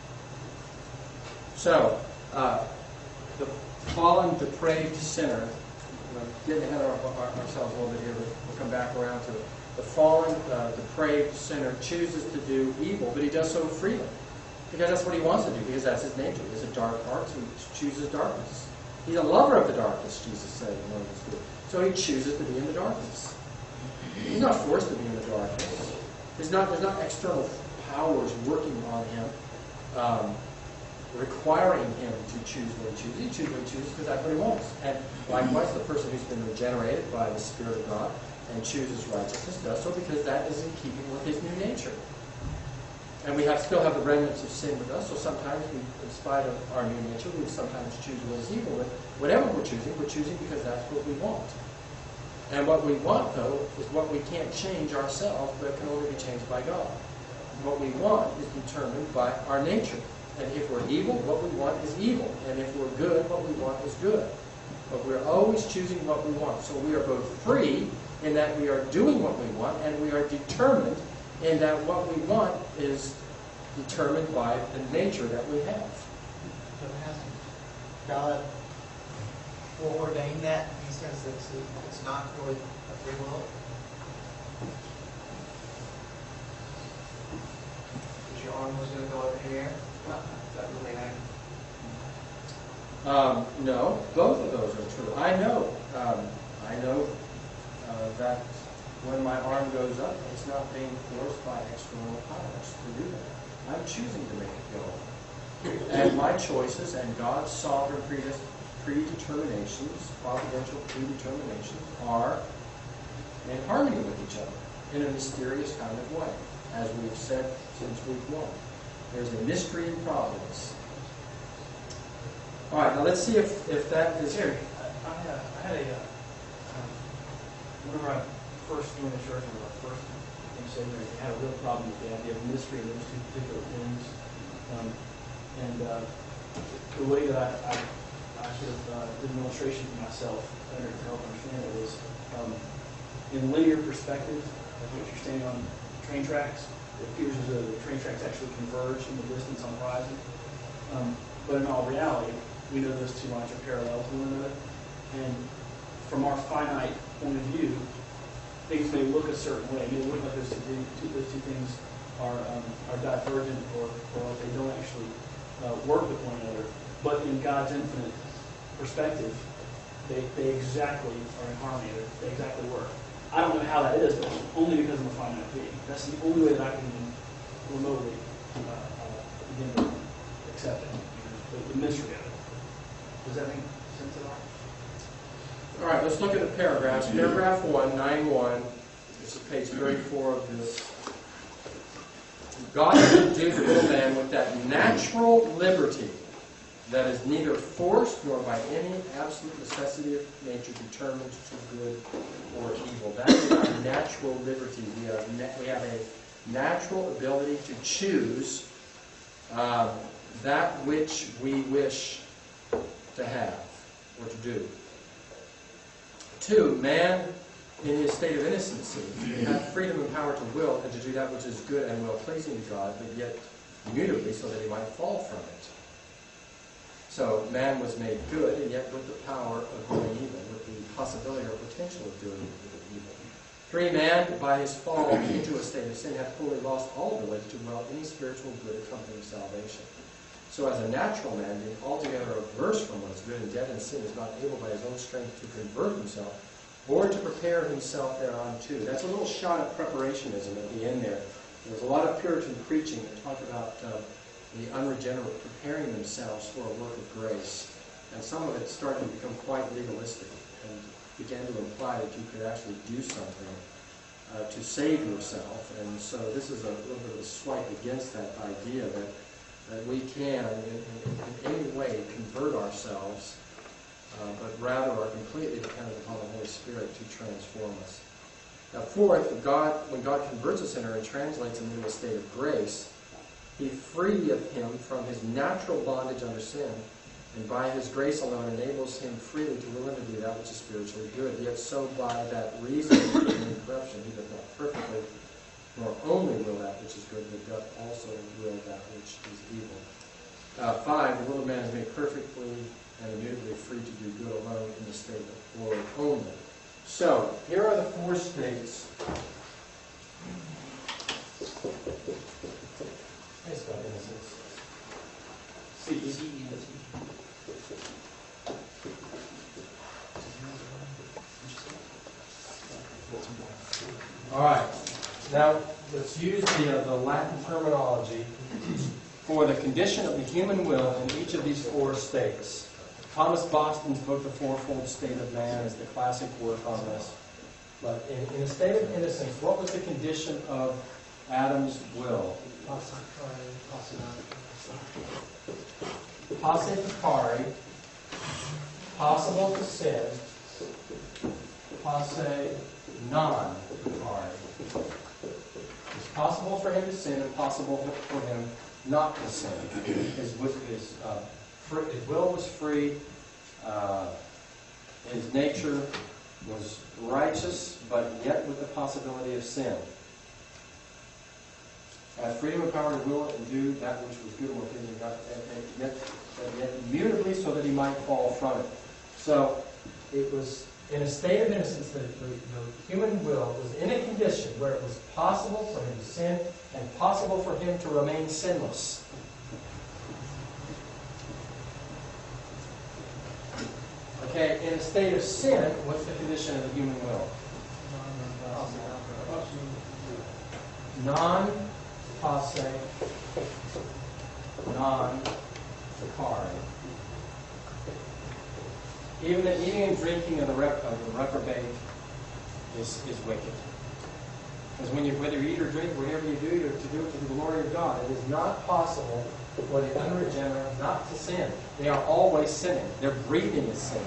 So, uh, the fallen, depraved sinner, we're getting ahead of our, our, ourselves a little bit here, but we'll come back around to it. The fallen, uh, depraved sinner chooses to do evil, but he does so freely. Because that's what he wants to do, because that's his nature. He has a dark heart, so he chooses darkness. He's a lover of the darkness, Jesus said in Romans two. So he chooses to be in the darkness. He's not forced to be in the darkness. There's not, there's not external powers working on him, um, requiring him to choose what he chooses. He chooses what he chooses because that's what he wants. And likewise, the person who's been regenerated by the Spirit of God and chooses righteousness does so because that is in keeping with his new nature. And we have still have the remnants of sin with us, so sometimes, we, in spite of our new nature, we sometimes choose what is evil. But whatever we're choosing, we're choosing because that's what we want. And what we want, though, is what we can't change ourselves, but can only be changed by God. What we want is determined by our nature. And if we're evil, what we want is evil. And if we're good, what we want is good. But we're always choosing what we want. So we are both free in that we are doing what we want, and we are determined in that what we want is determined by the nature that we have. But hasn't God foreordained that? He says it's, it's not really a free will. That your arm was going to go up in the air? That really happened? Um, no, both of those are true. I know, um, I know uh, that when my arm goes up, it's not being forced by external powers to do that. I'm choosing to make it go up. And my choices and God's sovereign predeterminations, providential predeterminations, are in harmony with each other in a mysterious kind of way, as we've said since week one. There's a mystery in providence. All right, now let's see if, if that is Here, I, I had, I had a, uh, um, whenever I first joined the church, when I first became seminary, I had a real problem with the idea of mystery in those two particular things. Um, and uh, the way that I, I, I sort of uh, did an illustration for myself to help understand it was, um, in linear perspective, like if you're standing on train tracks, it appears as though the train tracks actually converge in the distance on the horizon. Um, but in all reality, we know those two lines are parallel to one another. And from our finite point of view, things may look a certain way. It may look like those two, things, those two things are, um, are divergent or, or like they don't actually uh, work with one another. But in God's infinite perspective, they, they exactly are in harmony, they exactly work. I don't know how that is, but only because I'm a finite being. That's the only way that I can remotely uh, uh, begin to accept it, the, the mystery of it. Does that make sense at all? All right, let's look at the paragraphs. Paragraph one, nine one, this is page thirty-four of this. God endued the little man with that natural liberty that is neither forced nor by any absolute necessity of nature determined to good or evil. That is our natural liberty. We, are na- we have a natural ability to choose uh, that which we wish to have or to do. Two, man in his state of innocency had freedom and power to will and to do that which is good and well-pleasing to God, but yet immutably so that he might fall from it. So man was made good, and yet with the power of doing evil, with the possibility or potential of doing evil. Three, man, by his fall into a state of sin, had fully lost all ability to will any spiritual good accompanying salvation. So as a natural man, being altogether averse from what is good and dead in sin, is not able by his own strength to convert himself, or to prepare himself thereunto. That's a little shot at preparationism at the end there. There's a lot of Puritan preaching that talk about uh, the unregenerate preparing themselves for a work of grace. And some of it started to become quite legalistic and began to imply that you could actually do something uh, to save yourself. And so this is a little bit of a swipe against that idea that, that we can, in, in, in any way, convert ourselves, uh, but rather are completely dependent upon the Holy Spirit to transform us. Now, fourth, God, when God converts a sinner and translates him into a state of grace, he freeth him from his natural bondage under sin, and by his grace alone enables him freely to will and to do that which is spiritually good. Yet so by that reason in corruption he doth not perfectly, nor only will that which is good, but doth also will that which is evil. Uh, five, the little man is made perfectly and immutably free to do good alone in the state of glory only. So, here are the four states. It's got innocence. C E N T. All right. Now, let's use the, uh, the Latin terminology for the condition of the human will in each of these four states. Thomas Boston's book, The Fourfold State of Man, is the classic work on this. But in, in a state of innocence, what was the condition of Adam's will? Posse picari, possible to sin, posse non picari. It's possible for him to sin and possible for him not to sin. His, his, uh, free, his will was free, uh, his nature was righteous, but yet with the possibility of sin. Had freedom and power to will and do that which was good and well pleasing to God, and, and yet, and yet immutably so that he might fall from it. So it was in a state of innocence that the, the human will was in a condition where it was possible for him to sin and possible for him to remain sinless. Okay, in a state of sin, what's the condition of the human will? Non-posse, non-picari. Even the eating and drinking of the, rep, of the reprobate is, is wicked. Because when you, whether you eat or drink, whatever you do, you're to do it to the glory of God. It is not possible for the unregenerate not to sin. They are always sinning. Their breathing is sinning.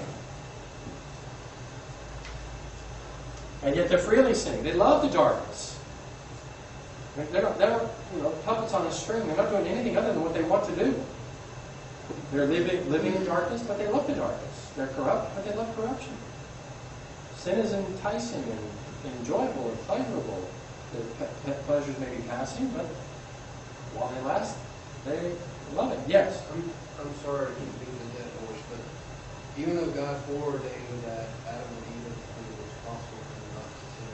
And yet they're freely sinning. They love the darkness. They're not, they're not, you know, puppets on a string. They're not doing anything other than what they want to do. They're living, living in darkness, but they love the darkness. They're corrupt, but they love corruption. Sin is enticing and enjoyable and pleasurable. The pe- pe- pleasures may be passing, but while they last, they love it. Yes? I'm, I'm sorry to keep beating the dead horse, but even though God foreordained that Adam and Eve, it was possible for them not to sin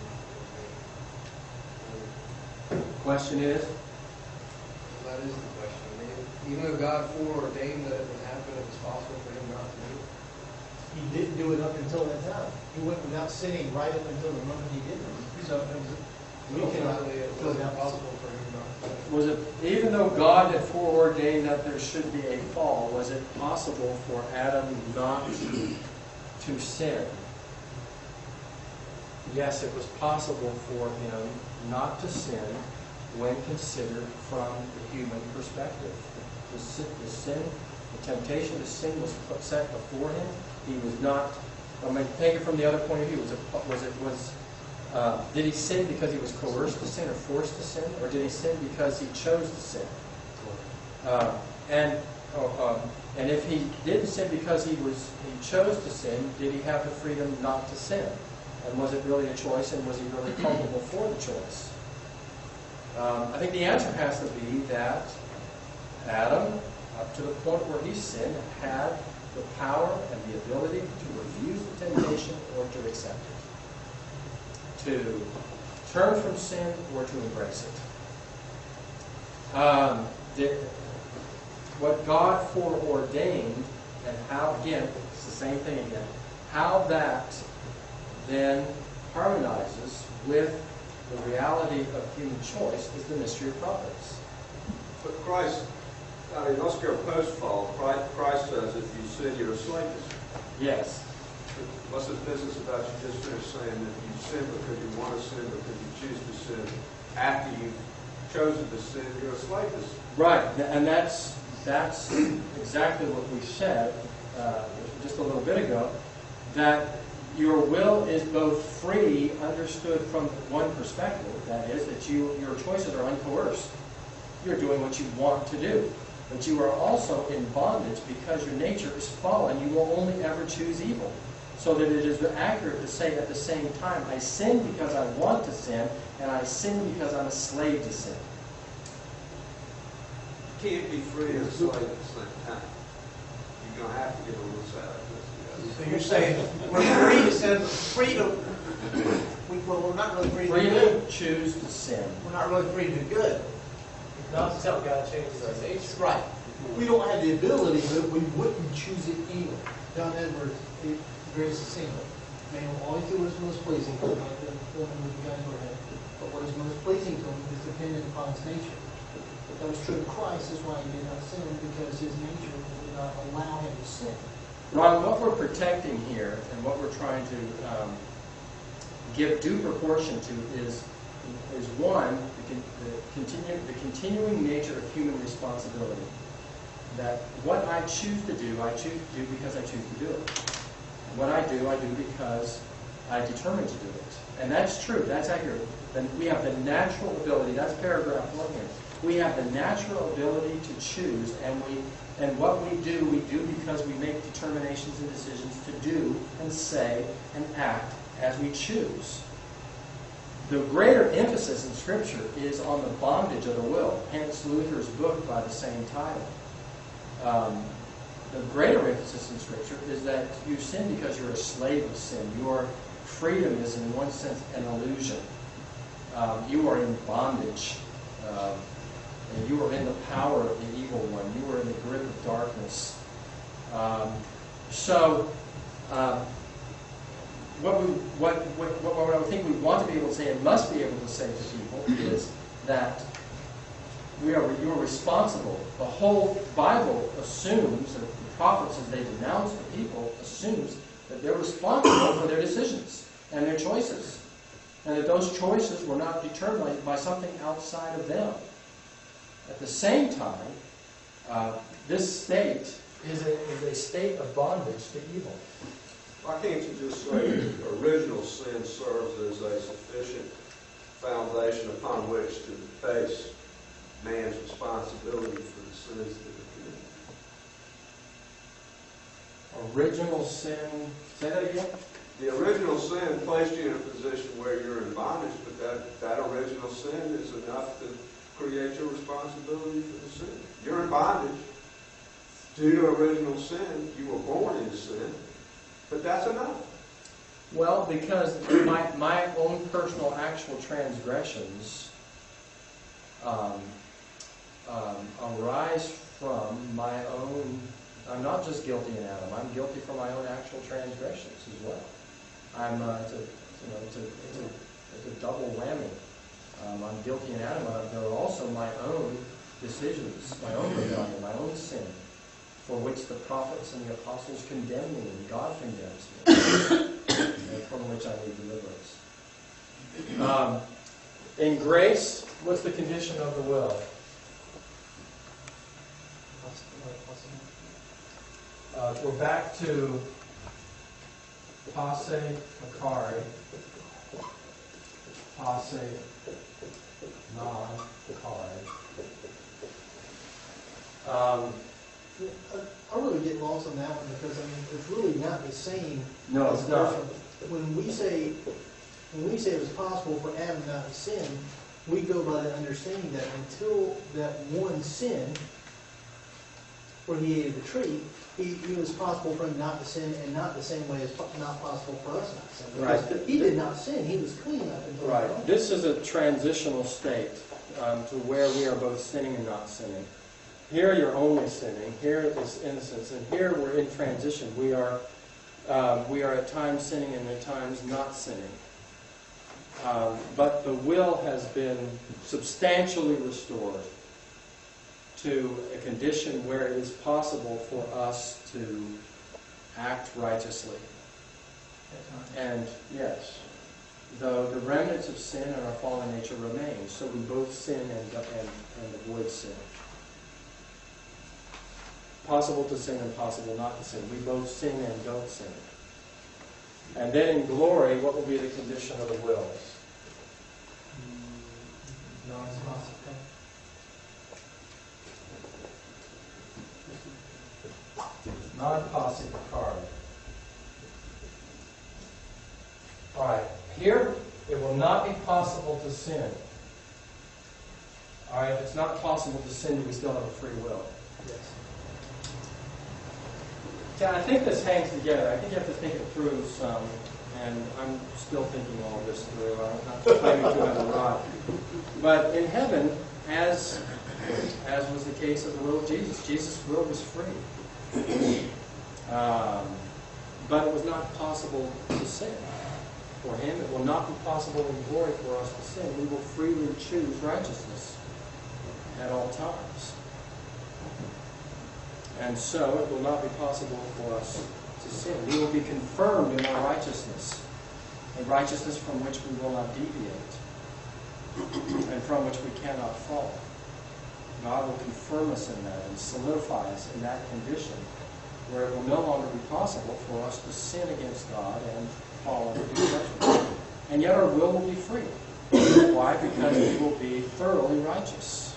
or remain. The question is? So that is the question. I mean, even though God foreordained that it would happen, it was possible for him not to do it. he didn't do it up until that time. He went without sinning right up until the moment he did it. So it was, we cannot Ultimately, it go wasn't down. possible for him not to. Was it, even though God had foreordained that there should be a fall, was it possible for Adam not to sin? Yes, it was possible for him not to sin when considered from the human perspective. The sin, the, sin, the temptation to sin was put, set before him. He was not, I mean, take it from the other point of view. Was it, was it, was, uh, did he sin because he was coerced to sin or forced to sin? Or did he sin because he chose to sin? Uh, and, uh, um, and if he didn't sin because he was, he chose to sin, did he have the freedom not to sin? And was it really a choice, and was he really culpable for the choice? Um, I think the answer has to be that Adam, up to the point where he sinned, had the power and the ability to refuse the temptation or to accept it, to turn from sin or to embrace it. Um, the, what God foreordained, and how, again, it's the same thing again, how that then harmonizes with the reality of human choice is the mystery of providence. But Christ, I mean, let's go post-fall. Christ, Christ says if you sin, you're a slave to sin. Yes. What's the business about you just finished saying that you sin because you want to sin, because you choose to sin? After you've chosen to sin, you're a slave to sin. Right, and that's, that's exactly what we said uh, just a little bit ago, that your will is both free, understood from one perspective, that is, that you, your choices are uncoerced. You're doing what you want to do. But you are also in bondage because your nature is fallen. You will only ever choose evil. So that it is accurate to say at the same time, I sin because I want to sin, and I sin because I'm a slave to sin. You can't be free and a slave at the same time. You're going to have to get a little side of this. So you're saying we're free to sin, free to, we, well, we're not really free to do Freely good. choose to sin. We're not really free to do good. Not until God changes our nature. Right. We don't have the ability, but we wouldn't choose it either. John Edwards, the greatest single. Man will always do what is most pleasing to him, like the woman with the guy who had. But what is most pleasing to him is dependent upon his nature. That was true of Christ, is why he did not sin, because his nature would not allow him to sin. Ron, what we're protecting here and what we're trying to um, give due proportion to is, is one, the, con the, continu the continuing nature of human responsibility. That what I choose to do, I choose to do because I choose to do it. What I do, I do because I determine to do it. And that's true, that's accurate. Then we have the natural ability, that's paragraph one here. We have the natural ability to choose, and we and what we do, we do because we make determinations and decisions to do and say and act as we choose. The greater emphasis in Scripture is on the bondage of the will, hence Luther's book by the same title. Um, the greater emphasis in Scripture is that you sin because you're a slave of sin. Your freedom is in one sense an illusion. Um, you are in bondage. Um, and you are in the power of the evil one. You are in the grip of darkness. Um, so, um, what we, what, what, what I think we want to be able to say and must be able to say to people is that we are, you are responsible. The whole Bible assumes, that the prophets, as they denounce the people, assumes that they're responsible for their decisions and their choices, and that those choices were not determined by something outside of them. At the same time, uh, this state is a, is a state of bondage to evil. Why can't you just say that original sin serves as a sufficient foundation upon which to base man's responsibility for the sins that are committed? Original sin, say that again? The original sin placed you in a position where you're in bondage, but that, that original sin is enough to create your responsibility for the sin. You're in bondage due to original sin. You were born into sin, but that's enough. Well, because my, my own personal actual transgressions um, um, arise from my own I'm not just guilty in Adam, I'm guilty for my own actual transgressions as well. I'm, uh, it's a, you know, it's a, it's a, it's a double whammy. Um, I'm guilty in Adam, but there are also my own decisions, my own rebellion, my own sin, for which the prophets and the apostles condemn me, and God condemns me, and from which I need deliverance. Um, in grace, what's the condition of the will? Uh, we're back to posse Macari, posse non Macari. Um, I I really get lost on that one because, I mean, it's really not the same. No, as it's the not. first one. When we say, when we say it was possible for Adam not to sin, we go by the understanding that until that one sin, where he ate of the tree, he, it was possible for him not to sin, and not the same way as po- not possible for us not to sin. Because Right. he did not sin; he was clean up until that Right. moment. This is a transitional state um, to where we are both sinning and not sinning. Here you're only sinning. Here is innocence, and here we're in transition. We are um, we are at times sinning and at times not sinning. Um, but the will has been substantially restored to a condition where it is possible for us to act righteously. And yes, though the remnants of sin and our fallen nature remain, so we both sin and, and, and avoid sin. Possible to sin and possible not to sin. We both sin and don't sin. And then in glory, what will be the condition of the wills? Non-posse card. All right. Here, it will not be possible to sin. All right. If it's not possible to sin, do we still have a free will? Yes. Yeah, I think this hangs together. I think you have to think it through some, and I'm still thinking all of this through. I'm not claiming to have a rod. But in heaven, as as was the case of the will of Jesus, Jesus' will was free. Um, but it was not possible to sin. For him, it will not be possible in glory for us to sin. We will freely choose righteousness at all times. And so it will not be possible for us to sin. We will be confirmed in our righteousness, a righteousness from which we will not deviate, and from which we cannot fall. God will confirm us in that and solidify us in that condition, where it will no longer be possible for us to sin against God and fall under His judgment. And yet our will will be free. Why? Because we will be thoroughly righteous.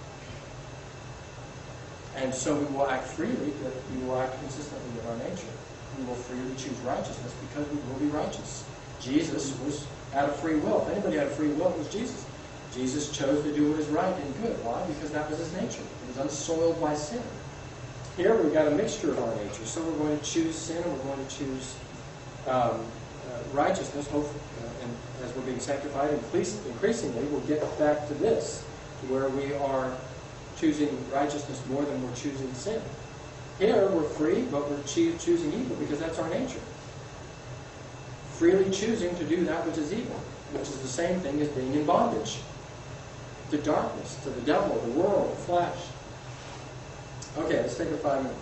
And so we will act freely, but we will act consistently with our nature. We will freely choose righteousness because we will be righteous. Jesus was had a free will. If anybody had a free will, it was Jesus. Jesus chose to do what is right and good. Why? Because that was his nature. It was unsoiled by sin. Here we've got a mixture of our nature. So we're going to choose sin and we're going to choose um, uh, righteousness. Hopefully, uh, and as we're being sanctified, increasingly we'll get back to this, to where we are choosing righteousness more than we're choosing sin. Here we're free, but we're choo- choosing evil because that's our nature. Freely choosing to do that which is evil, which is the same thing as being in bondage to darkness, to the devil, the world, the flesh. Okay, let's take a five-minute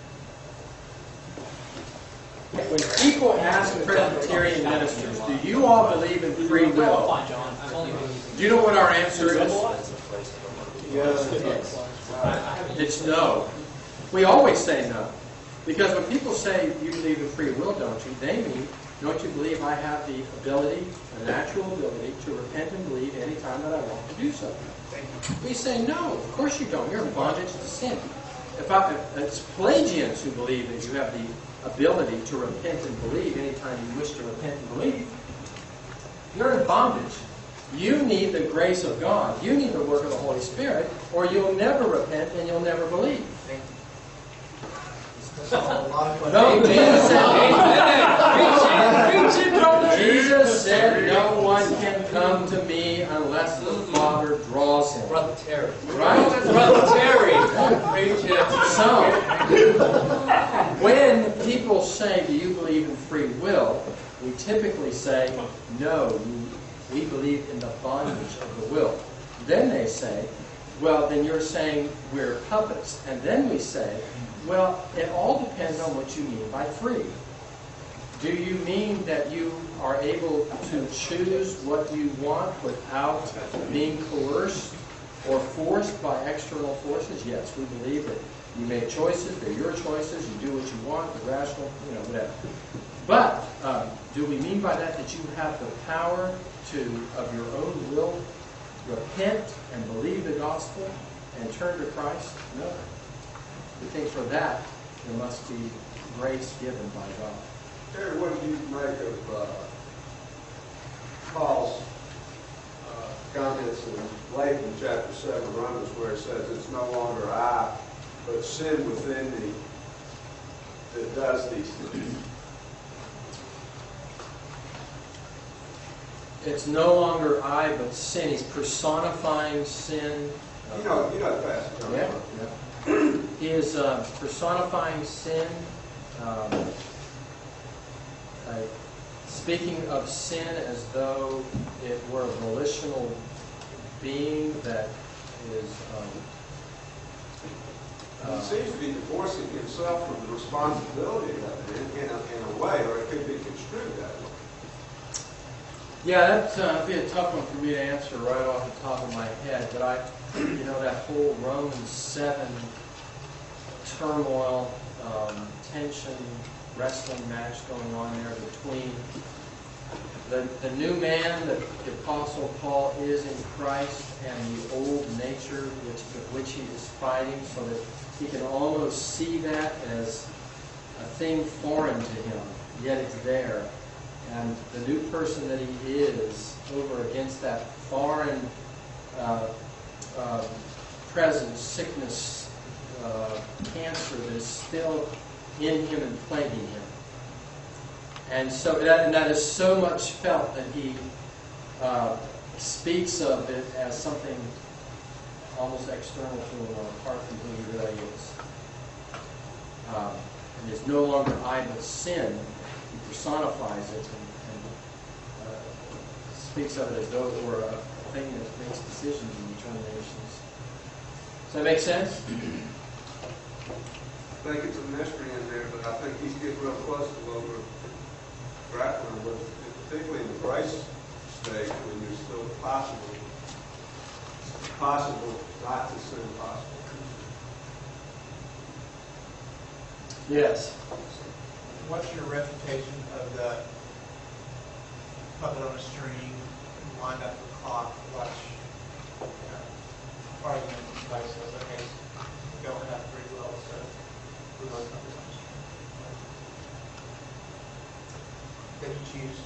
break. When people ask Presbyterian ministers, do you all believe in free will? Do you know what our answer is? Yes. It's no. We always say no. Because when people say, you believe in free will, don't you? They mean, don't you believe I have the ability, the natural ability, to repent and believe any time that I want to do so? We say, no, of course you don't. You're in bondage to sin. If I, if it's Pelagians who believe that you have the ability to repent and believe anytime you wish to repent and believe. You're in bondage. You need the grace of God. You need the work of the Holy Spirit, or you'll never repent and you'll never believe. No, Jesus said, Jesus said, no one can come to me unless the Father draws him. Brother Terry. Right? Brother Terry. So, When people say, do you believe in free will, we typically say, no, you- we believe in the bondage of the will. Then they say, well, then you're saying we're puppets. And then we say, well, it all depends on what you mean by free. Do you mean that you are able to choose what you want without being coerced or forced by external forces? Yes, we believe that you make choices, they're your choices, you do what you want, the rational, you know, whatever. But um, do we mean by that that you have the power to, of your own will, repent and believe the gospel and turn to Christ? No. We think for that there must be grace given by God. Terry, what do you make of uh, Paul's uh, comments in late in chapter seven of Romans where it says, it's no longer I, but sin within me that does these things? It's no longer I, but sin. He's personifying sin. You know, you know the passage. Yeah, yeah. He is uh, personifying sin. Um, uh, speaking of sin as though it were a volitional being that is. Um, He uh, seems to be divorcing himself from the responsibility of it in, in, a, in a way, or it could be construed that way. Yeah, that'd uh, be a tough one for me to answer right off the top of my head. But I, you know, that whole Romans seven turmoil, um, tension, wrestling match going on there between the, the new man that the Apostle Paul is in Christ and the old nature which, with which he is fighting, so that he can almost see that as a thing foreign to him, yet it's there. And the new person that he is over against that foreign uh, uh, presence, sickness, uh, cancer that is still in him and plaguing him. And so that, and that is so much felt that he uh, speaks of it as something almost external to him, or apart from who he really is. Um, and it's no longer I but sin. He personifies it and, and uh, speaks of it as though it were a thing that makes decisions and determinations. Does that make sense? I think it's a mystery in there, but I think he's getting real close to what we're grappling with, particularly in the grace stage when you're still possible, possible not to sin possible. Yes. What's your reputation of the puppet on a string, wind up the clock, watch, you know, argument, somebody says, okay, you don't have free will, so we want puppet on a string. That you choose?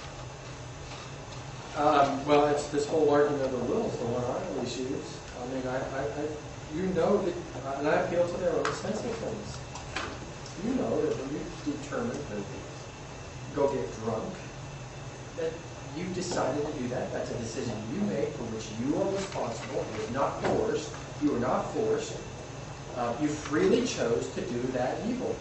Um, well, it's this whole argument of the will is the one I always use. I mean, I, I, I you know that, and I appeal to their own sense of things. You know that when you determined to go get drunk, that you decided to do that. That's a decision you made for which you are responsible. It was not coerced. You were not forced. Uh, you freely chose to do that evil.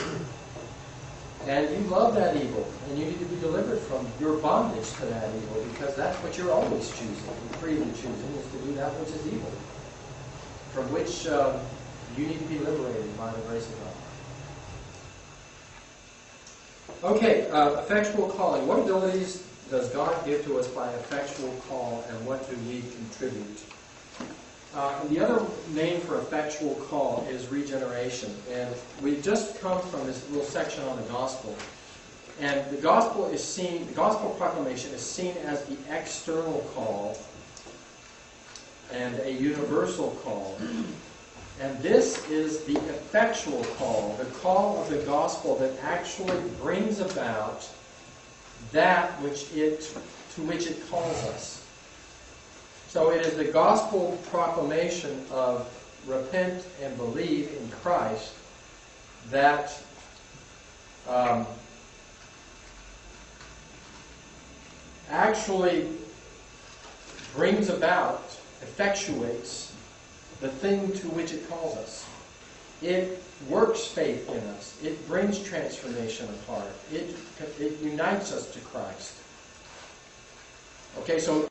And you love that evil, and you need to be delivered from your bondage to that evil, because that's what you're always choosing. You're freely choosing is to do that which is evil, from which um, you need to be liberated by the grace of God. Okay, uh, effectual calling. What abilities does God give to us by effectual call, and what do we contribute? Uh, and the other name for effectual call is regeneration. And we've just come from this little section on the gospel. And the gospel is seen, the gospel proclamation is seen as the external call and a universal call. And this is the effectual call, the call of the gospel that actually brings about that which it, to which it calls us. So it is the gospel proclamation of repent and believe in Christ that um, actually brings about, effectuates the thing to which it calls us. It works faith in us. It brings transformation of heart. It, it unites us to Christ. Okay, so